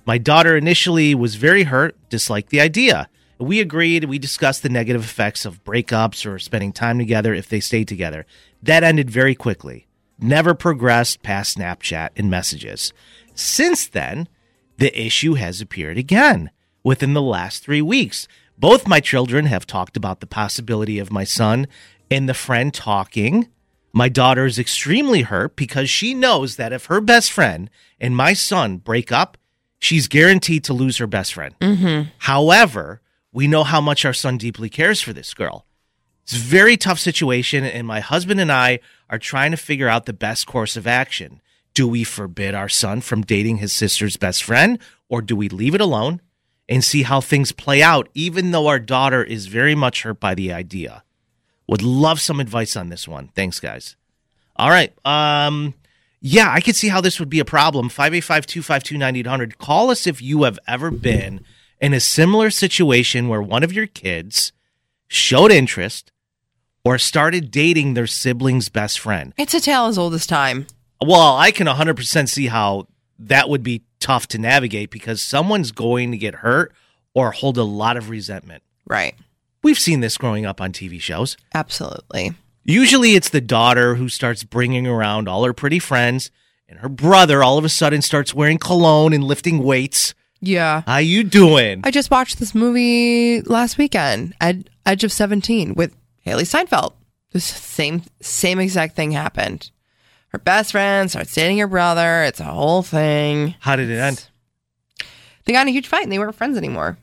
My daughter initially was very hurt, disliked the idea. We agreed. We discussed the negative effects of breakups or spending time together if they stayed together. That ended very quickly. Never progressed past Snapchat and messages. Since then, the issue has appeared again within the last three weeks. Both my children have talked about the possibility of my son and the friend talking. My daughter is extremely hurt because she knows that if her best friend and my son break up, she's guaranteed to lose her best friend. Mm-hmm. However, we know how much our son deeply cares for this girl. It's a very tough situation, and my husband and I are trying to figure out the best course of action. Do we forbid our son from dating his sister's best friend, or do we leave it alone and see how things play out, even though our daughter is very much hurt by the idea? Would love some advice on this one. Thanks, guys. All right. Um, yeah, I could see how this would be a problem. five eight five, two five two, nine eight hundred. Call us if you have ever been in a similar situation where one of your kids showed interest or started dating their sibling's best friend. It's a tale as old as time. Well, I can one hundred percent see how that would be tough to navigate because someone's going to get hurt or hold a lot of resentment. Right. We've seen this growing up on T V shows. Absolutely. Usually it's the daughter who starts bringing around all her pretty friends, and her brother all of a sudden starts wearing cologne and lifting weights. Yeah. How you doing? I just watched this movie last weekend, Ed, Edge of seventeen, with Haley Steinfeld. The same, same exact thing happened. Her best friend starts dating her brother. It's a whole thing. How did it end? They got in a huge fight and they weren't friends anymore.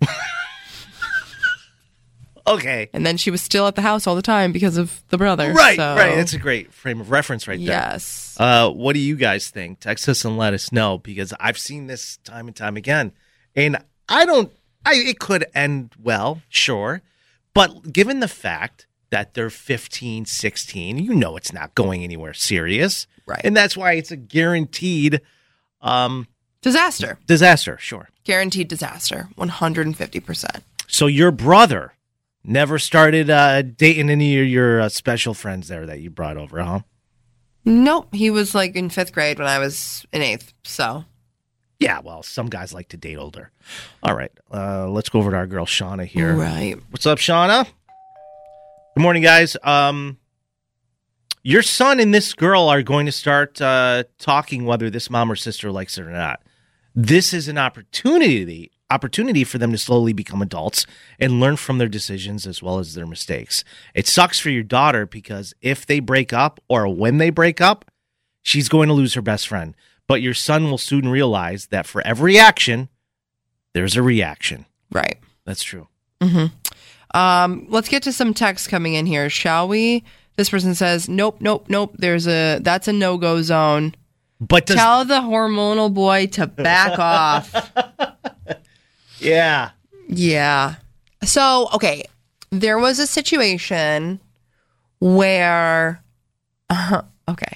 Okay. And then she was still at the house all the time because of the brother. Right, so. right. That's a great frame of reference right there. Yes. Uh, what do you guys think? Text us and let us know because I've seen this time and time again. And I don't, I it could end well, sure. But given the fact that they're fifteen, sixteen, you know it's not going anywhere serious. Right. And that's why it's a guaranteed um, disaster. Disaster, sure. Guaranteed disaster, one hundred fifty percent. So your brother never started uh, dating any of your uh, special friends there that you brought over, huh? Nope. He was like in fifth grade when I was in eighth. So. Yeah, well, some guys like to date older. All right. Uh, let's go over to our girl, Shauna, here. Right. What's up, Shauna? Good morning, guys. Um, your son and this girl are going to start uh, talking whether this mom or sister likes it or not. This is an opportunity opportunity for them to slowly become adults and learn from their decisions as well as their mistakes. It sucks for your daughter because if they break up or when they break up, she's going to lose her best friend. But your son will soon realize that for every action, there's a reaction. Right. That's true. Mm-hmm. Um, let's get to some texts coming in here, shall we? This person says, nope, nope, nope. There's a that's a no-go zone. But does- tell the hormonal boy to back off. Yeah. Yeah. So, okay. There was a situation where, uh, okay,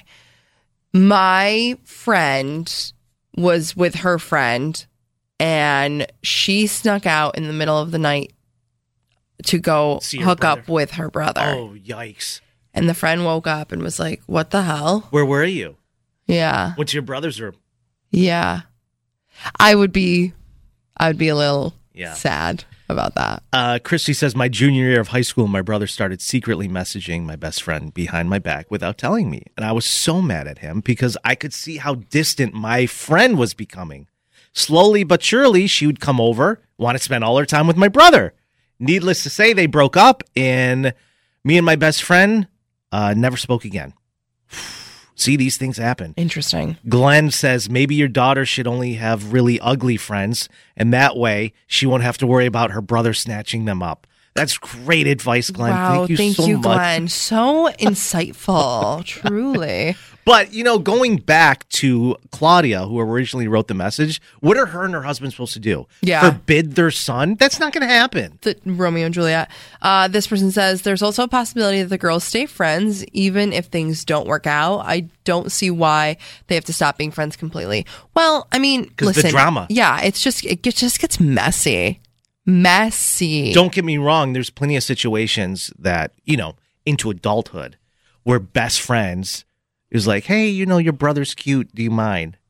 my friend was with her friend and she snuck out in the middle of the night to go hook brother. up with her brother. Oh, yikes. And the friend woke up and was like, what the hell? Where were you? Yeah. Went to your brother's room. Yeah. I would be, I would be a little yeah. sad about that. Uh, Christy says, my junior year of high school, my brother started secretly messaging my best friend behind my back without telling me. And I was so mad at him because I could see how distant my friend was becoming. Slowly but surely, she would come over, want to spend all her time with my brother. Needless to say, they broke up, and me and my best friend uh, never spoke again. See, these things happen. Interesting. Glenn says maybe your daughter should only have really ugly friends, and that way she won't have to worry about her brother snatching them up. That's great advice, Glenn. Wow, thank you thank so you, much. Glenn. So insightful, truly. But, you know, going back to Claudia, who originally wrote the message, what are her and her husband supposed to do? Yeah. Forbid their son? That's not going to happen. The Romeo and Juliet. Uh, this person says, there's also a possibility that the girls stay friends even if things don't work out. I don't see why they have to stop being friends completely. Well, I mean, Because listen. the drama. Yeah, it's just, it gets, just gets messy. Messy. Don't get me wrong. There's plenty of situations that, you know, into adulthood where best friends is like, hey, you know, your brother's cute. Do you mind?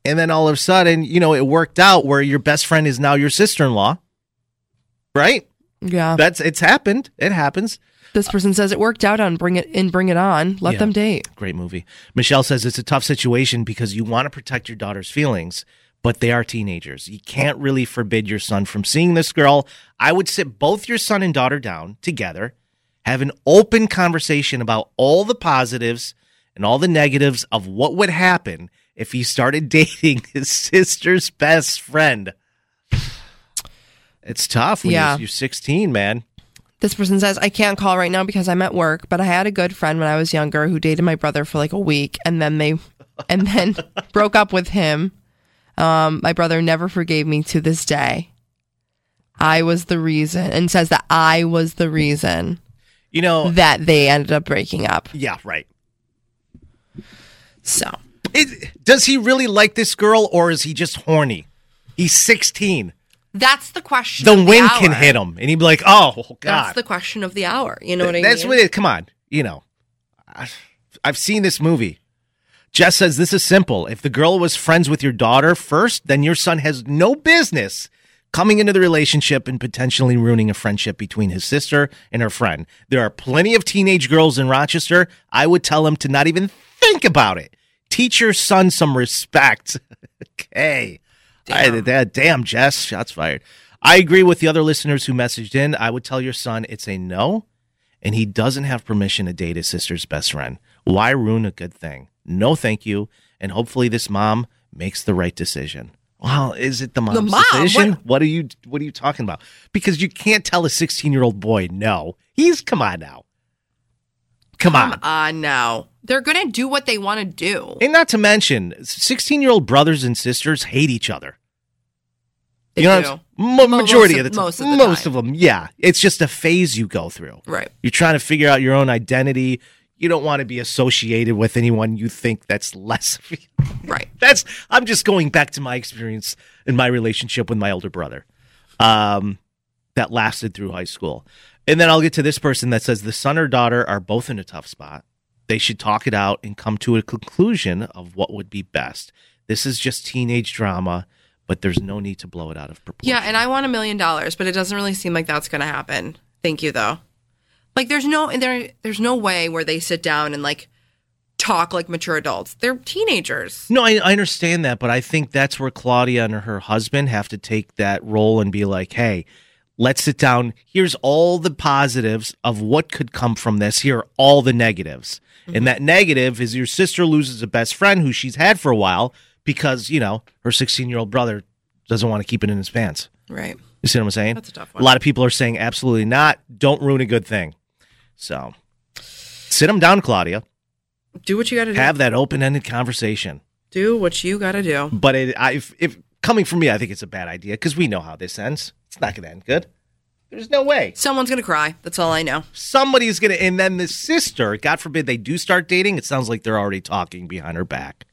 And then all of a sudden, you know, it worked out where your best friend is now your sister-in-law. Right? Yeah. That's it's happened. It happens. This person says it worked out on Bring It and Bring It On. Let Yeah. them date. Great movie. Michelle says it's a tough situation because you want to protect your daughter's feelings, but they are teenagers. You can't really forbid your son from seeing this girl. I would sit both your son and daughter down together, have an open conversation about all the positives and all the negatives of what would happen if he started dating his sister's best friend. It's tough when Yeah. you're, you're sixteen, man. This person says, I can't call right now because I'm at work, but I had a good friend when I was younger who dated my brother for like a week and then they and then broke up with him. Um, my brother never forgave me to this day. I was the reason, and says that I was the reason You know, that they ended up breaking up. yeah, right. So, It, does he really like this girl, or is he just horny? He's sixteen. that's the question. The of wind the can hour. hit him, and he'd be like, "Oh God!" That's the question of the hour. You know what I That's mean? what it. Come on, you know, I- I've seen this movie. Jess says this is simple. If the girl was friends with your daughter first, then your son has no business coming into the relationship and potentially ruining a friendship between his sister and her friend. There are plenty of teenage girls in Rochester. I would tell him to not even think about it. Teach your son some respect. Okay. Damn. I, that, damn, Jess. Shots fired. I agree with the other listeners who messaged in. I would tell your son it's a no, and he doesn't have permission to date his sister's best friend. Why ruin a good thing? No, thank you. And hopefully this mom makes the right decision. Well, is it the mom's The mom? decision? What- What are you What are you talking about? Because you can't tell a sixteen-year-old boy no. He's come on now. Come on. Come on now. They're going to do what they want to do. And not to mention, sixteen-year-old brothers and sisters hate each other. They you know, do. what I'm- mo- Mo- majority most of of- the time. most of the most time. of them, yeah. It's just a phase you go through. Right. You're trying to figure out your own identity. You don't want to be associated with anyone you think that's less of you. Right. That's. I'm just going back to my experience in my relationship with my older brother, um, that lasted through high school, and then I'll get to this person that says the son or daughter are both in a tough spot. They should talk it out and come to a conclusion of what would be best. This is just teenage drama, but there's no need to blow it out of proportion. Yeah, and I want a million dollars, but it doesn't really seem like that's going to happen. Thank you, though. Like, there's no there, there's no way where they sit down and like talk like mature adults. They're teenagers. No, I, I understand that, but I think that's where Claudia and her husband have to take that role and be like, hey, let's sit down. Here's all the positives of what could come from this. Here are all the negatives. Mm-hmm. And that negative is your sister loses a best friend who she's had for a while because, you know, her sixteen-year-old brother doesn't want to keep it in his pants. Right. You see what I'm saying? That's a tough one. A lot of people are saying absolutely not. Don't ruin a good thing. So sit them down, Claudia. Do what you got to do. Have that open-ended conversation. Do what you got to do. But it, I, if, if coming from me, I think it's a bad idea because we know how this ends. It's not going to end good. There's no way. Someone's going to cry. That's all I know. Somebody's going to, and then the sister, God forbid they do start dating, it sounds like they're already talking behind her back.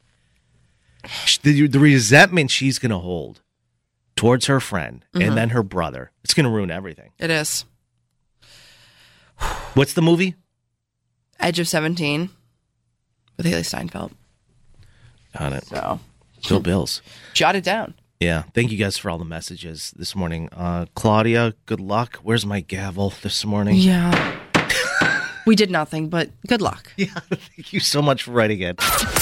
The, the resentment she's going to hold towards her friend Mhm. and then her brother, it's going to ruin everything. It is. What's the movie? Edge of seventeen with Haley Steinfeld. Got it. So, Bill Bills. Jot it down. Yeah. Thank you guys for all the messages this morning. Uh, Claudia, good luck. Where's my gavel this morning? Yeah. We did nothing, but good luck. Yeah. Thank you so much for writing it.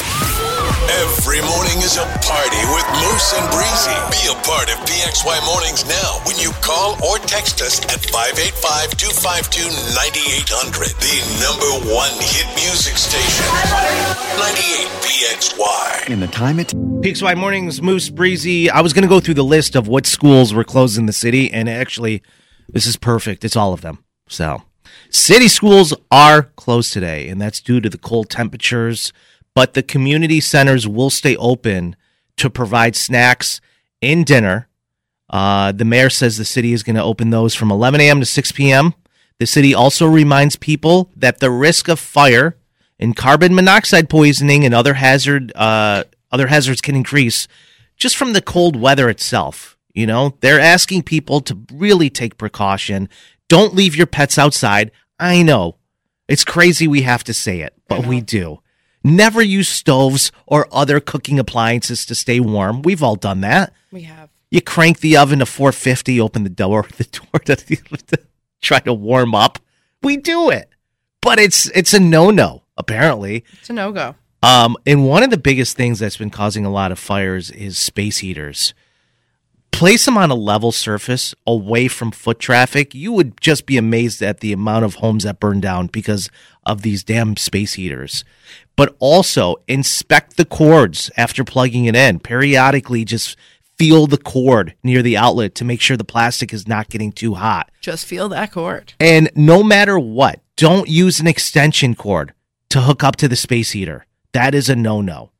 Every morning is a party with Moose and Breezy. Be a part of P X Y Mornings now when you call or text us at five eight five, two five two, nine eight hundred. The number one hit music station. ninety-eight P X Y. In the time it... P X Y Mornings, Moose, Breezy. I was going to go through the list of what schools were closed in the city, and actually, this is perfect. It's all of them. So, city schools are closed today, and that's due to the cold temperatures. But the community centers will stay open to provide snacks and dinner. Uh, the mayor says the city is going to open those from eleven a.m. to six p.m. The city also reminds people that the risk of fire and carbon monoxide poisoning and other hazard uh, other hazards can increase just from the cold weather itself. You know, they're asking people to really take precaution. Don't leave your pets outside. I know it's crazy we have to say it, but we do. Never use stoves or other cooking appliances to stay warm. We've all done that. We have. You crank the oven to four fifty, open the door, the door to, to try to warm up. We do it. But it's it's a no-no, apparently. It's a no-go. Um, and one of the biggest things that's been causing a lot of fires is space heaters. Place them on a level surface away from foot traffic. You would just be amazed at the amount of homes that burn down because of these damn space heaters. But also inspect the cords after plugging it in. Periodically just feel the cord near the outlet to make sure the plastic is not getting too hot. Just feel that cord. And no matter what, don't use an extension cord to hook up to the space heater. That is a no-no.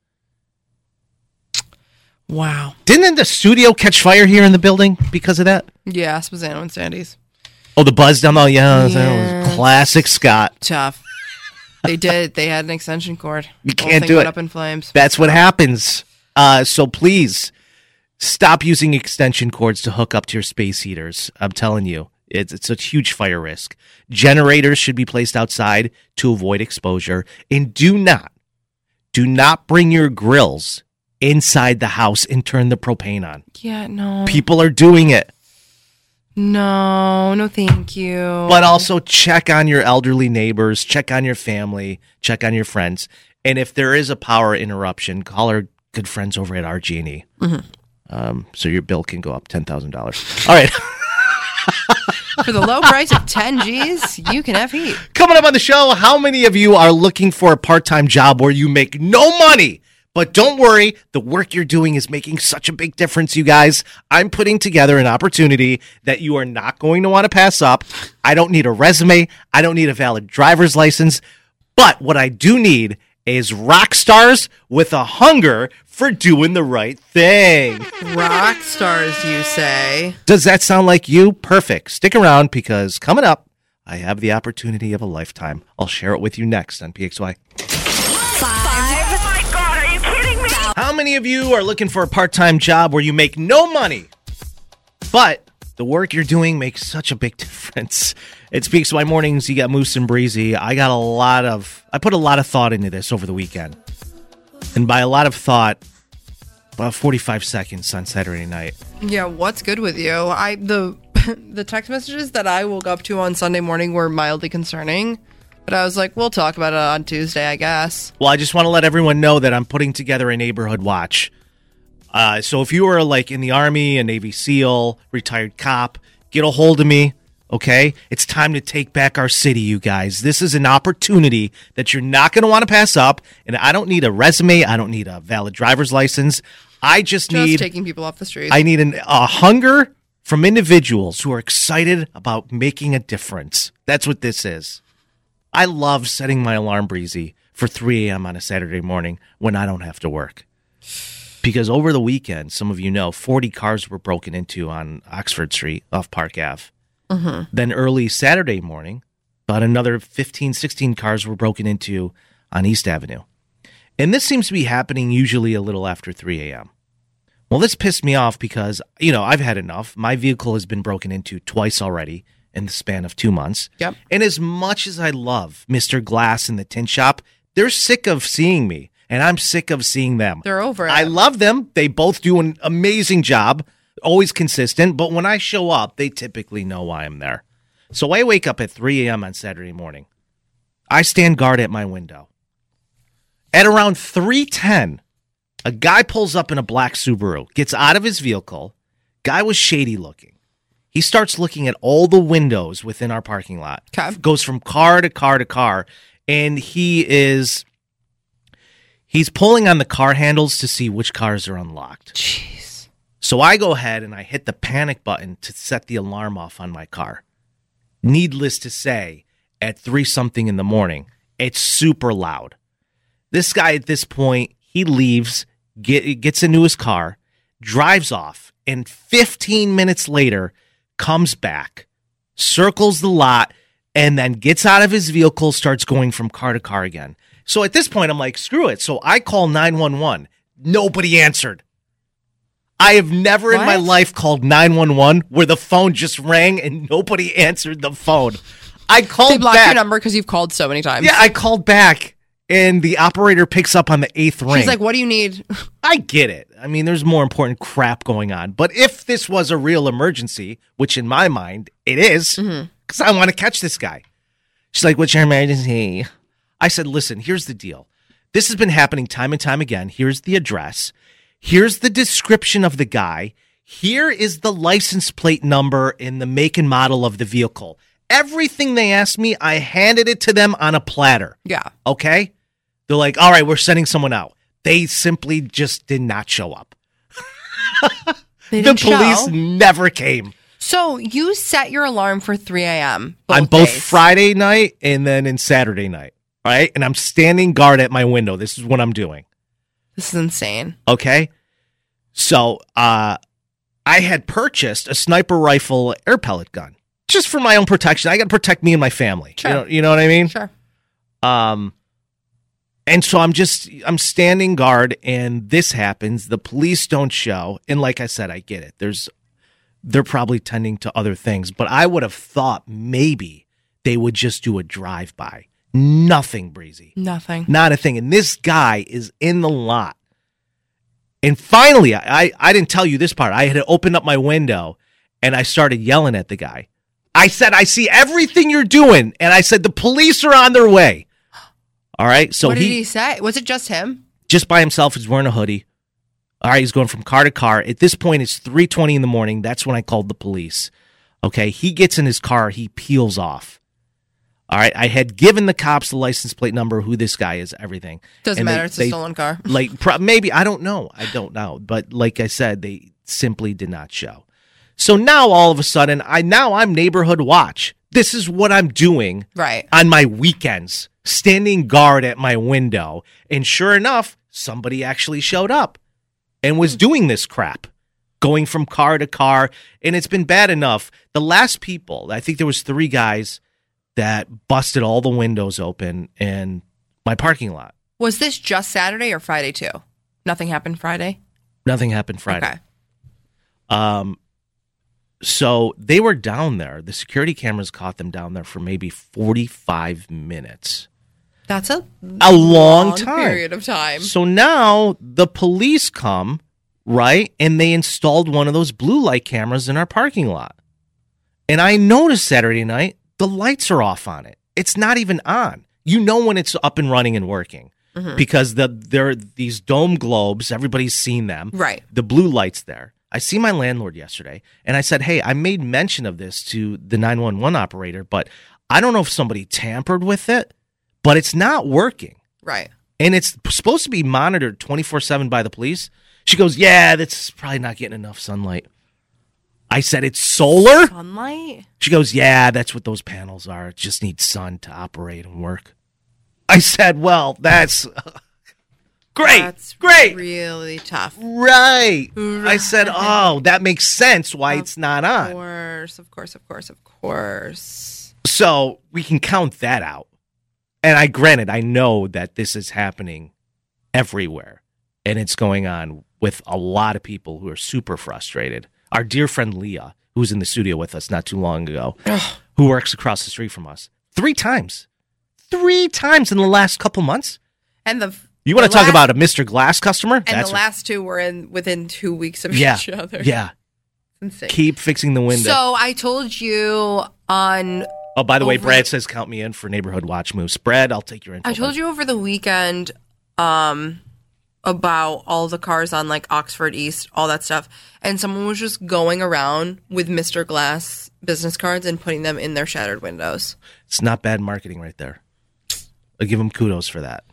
Wow. Didn't the studio catch fire here in the building because of that? Yeah, Spazzano and Sandy's. Oh, the buzz down the yeah, Yeah. that was classic Scott. Tough. They did. They had an extension cord. You Whole can't thing do went it. up in flames. That's what happens. Uh, so please stop using extension cords to hook up to your space heaters. I'm telling you, it's it's a huge fire risk. Generators should be placed outside to avoid exposure, and do not, do not bring your grills inside the house and turn the propane on. Yeah, no. People are doing it. No, no thank you. But also check on your elderly neighbors, check on your family, check on your friends. And if there is a power interruption, call our good friends over at R G and E. Mhm. Um, so your bill can go up ten thousand dollars. All right. For the low price of ten G's, you can have heat. Coming up on the show, how many of you are looking for a part-time job where you make no money? But don't worry, the work you're doing is making such a big difference, you guys. I'm putting together an opportunity that you are not going to want to pass up. I don't need a resume. I don't need a valid driver's license. But what I do need is rock stars with a hunger for doing the right thing. Rock stars, you say? Does that sound like you? Perfect. Stick around because coming up, I have the opportunity of a lifetime. I'll share it with you next on P X Y. How many of you are looking for a part-time job where you make no money, but the work you're doing makes such a big difference? It speaks to my mornings. You got Moose and Breezy. I got a lot of, I put a lot of thought into this over the weekend. And by a lot of thought, about forty-five seconds on Saturday night. Yeah, what's good with you? I the the text messages that I woke up to on Sunday morning were mildly concerning. But I was like, we'll talk about it on Tuesday, I guess. Well, I just want to let everyone know that I'm putting together a neighborhood watch. Uh, so if you are like in the Army, a Navy SEAL, retired cop, get a hold of me, okay? It's time to take back our city, you guys. This is an opportunity that you're not going to want to pass up. And I don't need a resume. I don't need a valid driver's license. I just, Just need... taking people off the streets. I need an, a hunger from individuals who are excited about making a difference. That's what this is. I love setting my alarm, Breezy, for three a.m. on a Saturday morning when I don't have to work. Because over the weekend, some of you know, forty cars were broken into on Oxford Street off Park Avenue. Mm-hmm. Then early Saturday morning, about another fifteen, sixteen cars were broken into on East Avenue. And this seems to be happening usually a little after three a.m. Well, this pissed me off because, you know, I've had enough. My vehicle has been broken into twice already in the span of two months. Yep. And as much as I love Mister Glass and the Tin Shop, they're sick of seeing me, and I'm sick of seeing them. They're over it. I love them. They both do an amazing job, always consistent, but when I show up, they typically know why I'm there. So I wake up at three a.m. on Saturday morning. I stand guard at my window. At around three ten, a guy pulls up in a black Subaru, gets out of his vehicle. Guy was shady looking. He starts looking at all the windows within our parking lot. Okay. Goes from car to car to car. And he is, he's pulling on the car handles to see which cars are unlocked. Jeez. So I go ahead and I hit the panic button to set the alarm off on my car. Needless to say, at three something in the morning, it's super loud. This guy at this point, he leaves, get, gets into his car, drives off, and fifteen minutes later, comes back, circles the lot, and then gets out of his vehicle, starts going from car to car again. So at this point, I'm like, screw it. So I call nine one one. Nobody answered. I have never What? in my life called nine one one where the phone just rang and nobody answered the phone. I called They blocked back. your number because you've called so many times. Yeah, I called back, and the operator picks up on the eighth ring. She's like, what do you need? I get it. I mean, there's more important crap going on. But if this was a real emergency, which in my mind it is, because mm-hmm. I want to catch this guy. She's like, what's your emergency? I said, listen, here's the deal. This has been happening time and time again. Here's the address. Here's the description of the guy. Here is the license plate number and the make and model of the vehicle. Everything they asked me, I handed it to them on a platter. Yeah. Okay? They're like, all right, we're sending someone out. They simply just did not show up. The police show. never came. So you set your alarm for three a.m. On both days. Friday night and then in Saturday night. All right? And I'm standing guard at my window. This is what I'm doing. This is insane. Okay? So uh, I had purchased a sniper rifle air pellet gun just for my own protection. I got to protect me and my family. Sure. You know, you know what I mean? Sure. Um, and so I'm just, I'm standing guard and this happens. The police don't show. And like I said, I get it. There's, they're probably tending to other things, but I would have thought maybe they would just do a drive-by. Nothing, Breezy. Nothing. Not a thing. And this guy is in the lot. And finally, I, I didn't tell you this part. I had opened up my window and I started yelling at the guy. I said, I see everything you're doing. And I said, the police are on their way. All right. So what did he, he say? Was it just him? Just by himself. He's wearing a hoodie. All right. He's going from car to car. At this point, it's three twenty in the morning. That's when I called the police. Okay. He gets in his car. He peels off. All right. I had given the cops the license plate number, who this guy is, everything. Doesn't and matter. They, it's they, a stolen car. Like pro- maybe. I don't know. I don't know. But like I said, they simply did not show. So now all of a sudden, I now I'm neighborhood watch. This is what I'm doing right on my weekends, standing guard at my window. And sure enough, somebody actually showed up and was doing this crap, going from car to car. And it's been bad enough. The last people, I think there was three guys that busted all the windows open in my parking lot. Was this just Saturday or Friday too? Nothing happened Friday? Nothing happened Friday. Okay. Um, so they were down there. The security cameras caught them down there for maybe forty-five minutes. That's a, a long, long time. period of time. So now the police come, right? And they installed one of those blue light cameras in our parking lot. And I noticed Saturday night, the lights are off on it. It's not even on. You know when it's up and running and working mm-hmm. because the there are these dome globes. Everybody's seen them. Right. The blue lights there. I see my landlord yesterday, and I said, hey, I made mention of this to the nine one one operator, but I don't know if somebody tampered with it, but it's not working. Right. And it's supposed to be monitored twenty-four seven by the police. She goes, yeah, that's probably not getting enough sunlight. I said, it's solar? Sunlight? She goes, yeah, that's what those panels are. It just needs sun to operate and work. I said, well, that's great. That's great. Really tough. Right. I said, oh, that makes sense why of it's not on. Of course, of course, of course, of course. So we can count that out. And I granted, I know that this is happening everywhere. And it's going on with a lot of people who are super frustrated. Our dear friend Leah, who was in the studio with us not too long ago, who works across the street from us, three times. Three times in the last couple months. And the You want the to talk last, about a Mister Glass customer? And That's the last two were in within two weeks of yeah, each other. Yeah. Insane. Keep fixing the window. So I told you on... Oh, by the way, over, Brad says count me in for Neighborhood Watch Moves. Brad, I'll take your info. I told you over the weekend um, about all the cars on like Oxford East, all that stuff. And someone was just going around with Mister Glass business cards and putting them in their shattered windows. It's not bad marketing right there. I give them kudos for that.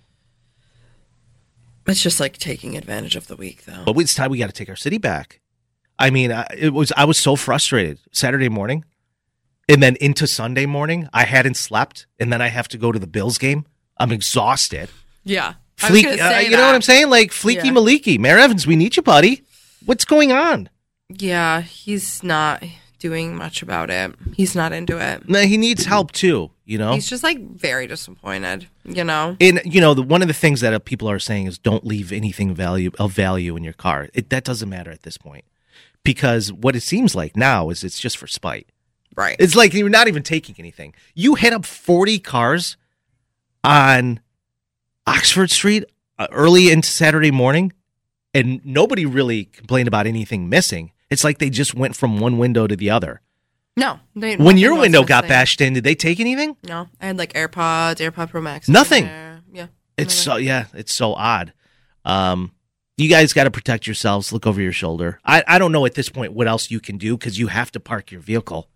It's just like taking advantage of the week, though. But it's time we got to take our city back. I mean, I, it was I was so frustrated Saturday morning, and then into Sunday morning. I hadn't slept, and then I have to go to the Bills game. I'm exhausted. Yeah, Fleek, uh, you know what I'm saying? Like Fleeky yeah. Maliki, Mayor Evans, we need you, buddy. What's going on? Yeah, he's not doing much about it. He's not into it. No, he needs help too. You know, he's just like very disappointed. You know, and you know, the, one of the things that people are saying is don't leave anything value of value in your car. It, that doesn't matter at this point, because what it seems like now is it's just for spite. Right. It's like you're not even taking anything. You hit up forty cars on Oxford Street uh, early into Saturday morning, and nobody really complained about anything missing. It's like they just went from one window to the other. No. They, when your window got bashed in, did they take anything? No. I had like AirPods, AirPod Pro Max. Nothing. Yeah. It's so, yeah, it's so odd. Um, you guys got to protect yourselves. Look over your shoulder. I, I don't know at this point what else you can do because you have to park your vehicle.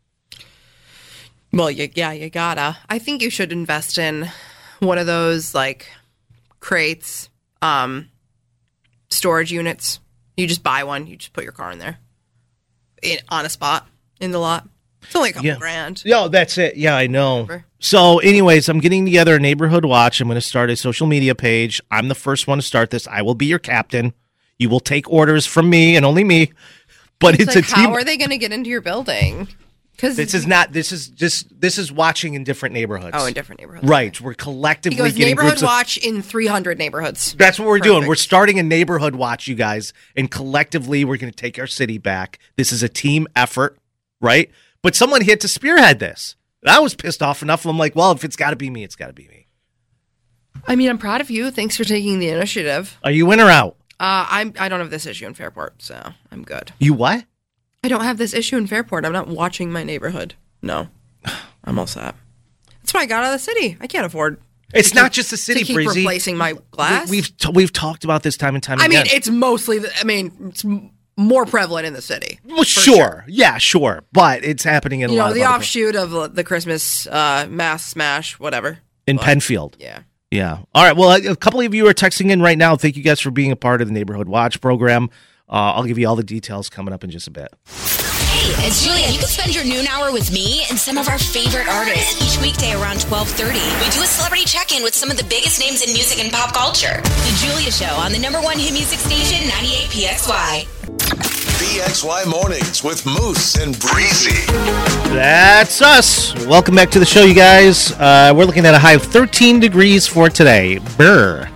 Well, you, yeah, you gotta. I think you should invest in one of those like crates, um, storage units. You just buy one. You just put your car in there, in, on a spot in the lot. It's only a couple yeah. grand. Yeah, that's it. Yeah, I know. So, anyways, I'm getting together a neighborhood watch. I'm going to start a social media page. I'm the first one to start this. I will be your captain. You will take orders from me and only me. But it's, it's like, a team. How are they going to get into your building? Because this is not. This is just. This is watching in different neighborhoods. Oh, in different neighborhoods. Right. We're collectively he goes getting neighborhood groups of, watch in three hundred neighborhoods. That's what we're Perfect. doing. We're starting a neighborhood watch, you guys, and collectively we're going to take our city back. This is a team effort, right? But someone had to spearhead this. I was pissed off enough. I'm like, well, if it's got to be me, it's got to be me. I mean, I'm proud of you. Thanks for taking the initiative. Are you in or out? Uh, I'm. I don't have this issue in Fairport, so I'm good. You what? I don't have this issue in Fairport. I'm not watching my neighborhood. No, I'm all set. That's why I got out of the city. I can't afford. It's not keep, just the city, to keep Breezy. replacing my glass. We, we've t- we've talked about this time and time I again. mean, it's mostly. The, I mean, it's more prevalent in the city. Well, sure. sure, yeah, sure, but it's happening in you a know lot the of offshoot of uh, the Christmas uh, mass smash, whatever in but, Penfield. Yeah. Yeah. All right. Well, a couple of you are texting in right now. Thank you guys for being a part of the Neighborhood Watch program. Uh, I'll give you all the details coming up in just a bit. Hey, it's Julia. You can spend your noon hour with me and some of our favorite artists each weekday around twelve thirty. We do a celebrity check-in with some of the biggest names in music and pop culture. The Julia Show on the number one hit music station, ninety-eight P X Y. P X Y Mornings with Moose and Breezy. That's us. Welcome back to the show, you guys. Uh, we're looking at a high of thirteen degrees for today. Brr.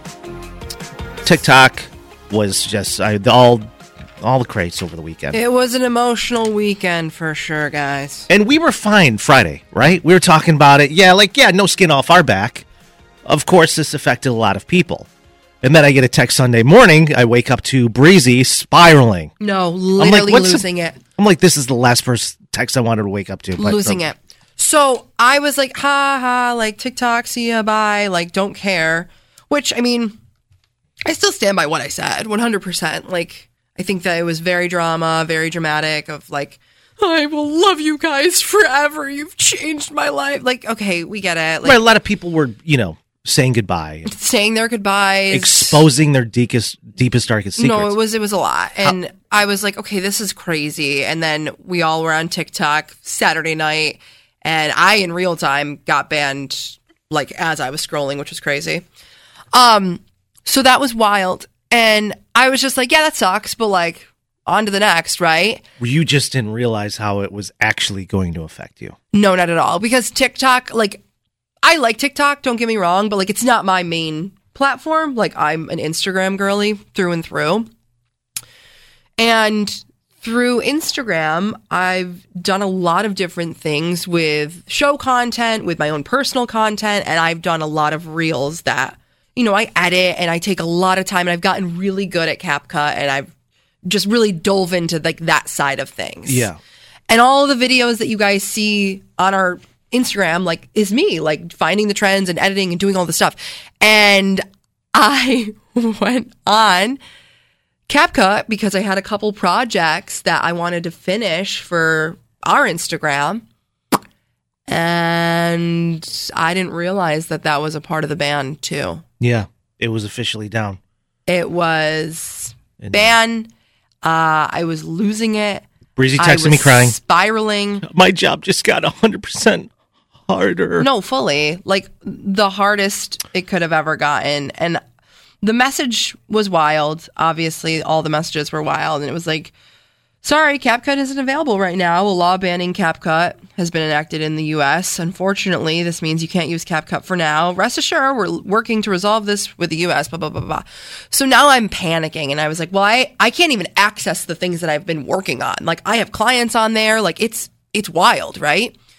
TikTok was just I, all all the crates over the weekend. It was an emotional weekend for sure, guys. And we were fine Friday, right? We were talking about it. Yeah, like, yeah, no skin off our back. Of course, this affected a lot of people. And then I get a text Sunday morning. I wake up to Breezy spiraling. No, literally I'm like, losing the, it. I'm like, this is the last first text I wanted to wake up to. But, losing uh, it. So I was like, ha ha, like TikTok, see ya, bye, like don't care. Which, I mean, I still stand by what I said, one hundred percent. Like, I think that it was very drama, very dramatic of like, I will love you guys forever. You've changed my life. Like, okay, we get it. Like, right, a lot of people were, you know, saying goodbye. Saying their goodbyes. Exposing their deepest, deepest, darkest secrets. No, it was, it was a lot. And How- I was like, okay, this is crazy. And then we all were on TikTok Saturday night. And I, in real time, got banned, like, as I was scrolling, which was crazy. Um, so that was wild. And I was just like, yeah, that sucks, but, like, on to the next, right? You just didn't realize how it was actually going to affect you. No, not at all. Because TikTok, like, I like TikTok, don't get me wrong, but, like, it's not my main platform. Like, I'm an Instagram girly through and through. And through Instagram, I've done a lot of different things with show content, with my own personal content, and I've done a lot of reels that, you know, I edit and I take a lot of time, and I've gotten really good at CapCut, and I've just really dove into like that side of things. Yeah. And all the videos that you guys see on our Instagram, like, is me, like, finding the trends and editing and doing all the stuff. And I went on CapCut because I had a couple projects that I wanted to finish for our Instagram, and I didn't realize that that was a part of the ban too. Yeah, it was officially down. It was ban. Uh, I was losing it. Breezy I texted was me crying. Spiraling. My job just got one hundred percent harder. No, fully. Like, the hardest it could have ever gotten. And the message was wild. Obviously, all the messages were wild. And it was like, sorry, CapCut isn't available right now. A law banning CapCut has been enacted in the U S. Unfortunately, this means you can't use CapCut for now. Rest assured, we're working to resolve this with the U S, blah, blah, blah, blah. So now I'm panicking. And I was like, well, I, I can't even access the things that I've been working on. Like, I have clients on there. Like, it's it's wild, right?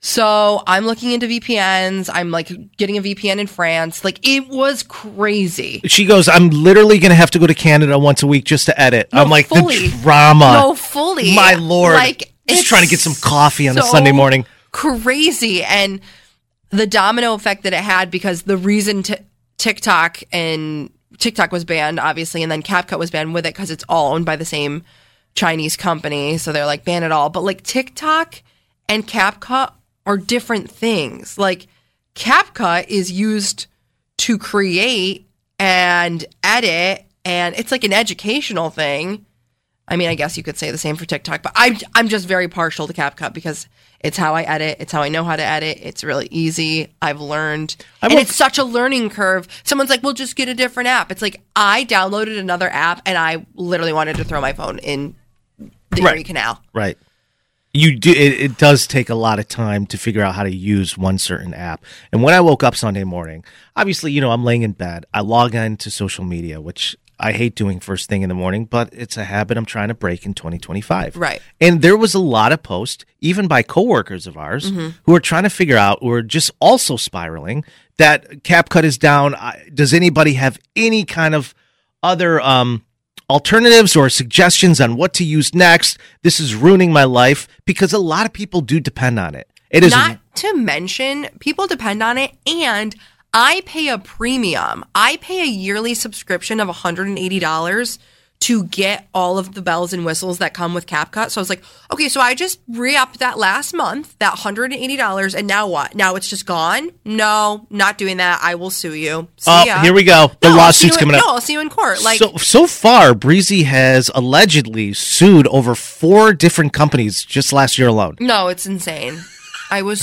So I'm looking into V P Ns. I'm like getting a V P N in France. Like it was crazy. She goes, I'm literally going to have to go to Canada once a week just to edit. No, I'm like, fully. the drama. No, fully. My Lord. Like, just trying to get some coffee on so a Sunday morning. Crazy. And the domino effect that it had, because the reason t- TikTok and TikTok was banned, obviously, and then CapCut was banned with it because it's all owned by the same Chinese company. So they're like, ban it all. But like TikTok and CapCut are different things. Like CapCut is used to create and edit, and it's like an educational thing. I mean, I guess you could say the same for TikTok, but I'm I'm just very partial to CapCut because it's how I edit. It's how I know how to edit. It's really easy. I've learned. I and will- it's such a learning curve. Someone's like, well, just get a different app. It's like, I downloaded another app and I literally wanted to throw my phone in the Right. Erie Canal. Right. You do. It, it does take a lot of time to figure out how to use one certain app. And when I woke up Sunday morning, obviously, you know, I'm laying in bed. I log into social media, which I hate doing first thing in the morning, but it's a habit I'm trying to break in twenty twenty-five. Right. And there was a lot of posts, even by coworkers of ours, Mm-hmm. who are trying to figure out, or just also spiraling, that CapCut is down. I- Does anybody have any kind of other um, alternatives or suggestions on what to use next? This is ruining my life, because a lot of people do depend on it. It is Not to mention, people depend on it, and I pay a premium. I pay a yearly subscription of one hundred eighty dollars to get all of the bells and whistles that come with CapCut. So I was like, okay, so I just re-upped that last month, that one hundred eighty dollars, and now what? Now it's just gone? No, not doing that. I will sue you. See Oh, ya. here we go. The No, I'll see lawsuit's you in- coming up. No, I'll see you in court. Like, so so far, Breezy has allegedly sued over four different companies just last year alone. no, it's insane. I was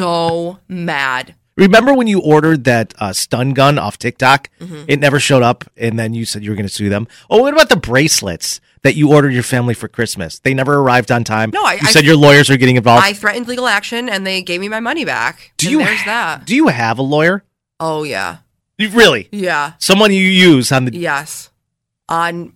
so mad. Remember when you ordered that uh, stun gun off TikTok? Mm-hmm. It never showed up, and then you said you were going to sue them. Oh, what about the bracelets that you ordered your family for Christmas? They never arrived on time. No, I- you I- said your lawyers are getting involved. I threatened legal action, and they gave me my money back. do And you there's ha- that. Do you have a lawyer? Oh, yeah. You, really? Yeah. Someone you use on the? Yes. On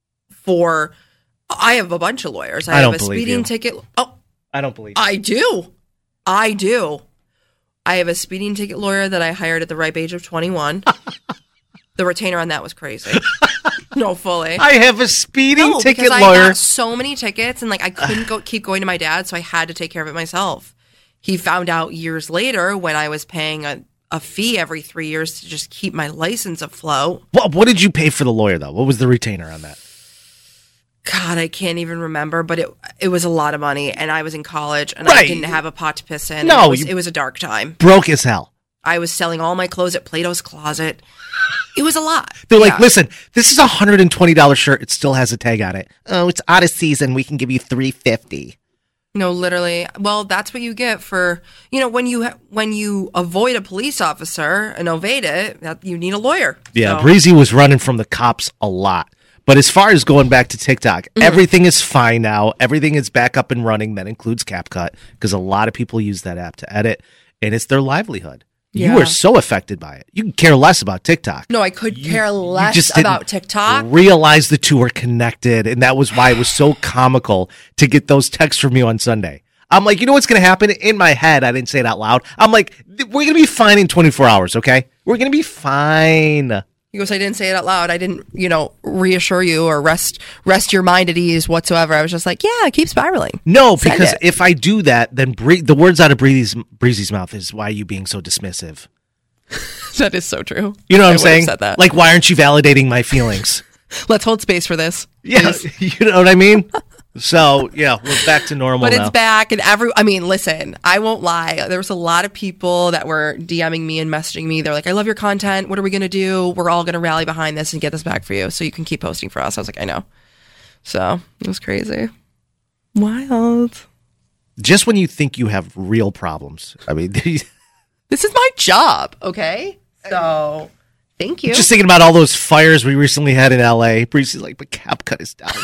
for I have a bunch of lawyers. I, I have don't a believe speeding you. ticket. Oh, I don't believe. I do. I do. I have a speeding ticket lawyer that I hired at the ripe age of twenty-one. The retainer on that was crazy. No, fully. I have a speeding no, ticket because lawyer. I got so many tickets, and like I couldn't go keep going to my dad, so I had to take care of it myself. He found out years later when I was paying a, a fee every three years to just keep my license afloat. What, what did you pay for the lawyer, though? What was the retainer on that? God, I can't even remember, but it it was a lot of money, and I was in college, and Right. I didn't have a pot to piss in. No, it was, you- it was a dark time. Broke as hell. I was selling all my clothes at Plato's Closet. It was a lot. They're like, Yeah. listen, this is a hundred and twenty dollar shirt. It still has a tag on it. Oh, it's out of season. We can give you three fifty. No, literally. Well, that's what you get for, you know, when you ha- when you avoid a police officer and evade it, that you need a lawyer. Yeah, So- Breezy was running from the cops a lot. But as far as going back to TikTok, Mm-hmm. everything is fine now. Everything is back up and running. That includes CapCut, because a lot of people use that app to edit, and it's their livelihood. You Yeah. are so affected by it. You can care less about TikTok. No, I could care less just didn't about TikTok. Realize the two are connected, and that was why it was so comical to get those texts from you on Sunday. I'm like, you know what's going to happen? In my head, I didn't say it out loud. I'm like, we're going to be fine in twenty-four hours, okay? We're going to be fine. He goes, I didn't say it out loud. I didn't, you know, reassure you or rest rest your mind at ease whatsoever. I was just like, yeah, keep spiraling. No, Send because it. if I do that, then Bree- the words out of Breezy's, Breezy's mouth is, why are you being so dismissive? That is so true. You know what I I'm would have saying? said that. Like, why aren't you validating my feelings? Let's hold space for this. Yeah, you know what I mean? So, yeah, we're back to normal But now. it's back, and every, I mean, listen, I won't lie. There was a lot of people that were DMing me and messaging me. They're like, I love your content. What are we going to do? We're all going to rally behind this and get this back for you so you can keep posting for us. I was like, I know. So it was crazy. Wild. Just when you think you have real problems. I mean, This is my job, okay? So thank you. just thinking about all those fires we recently had in L A. Breezy's like, but CapCut is down.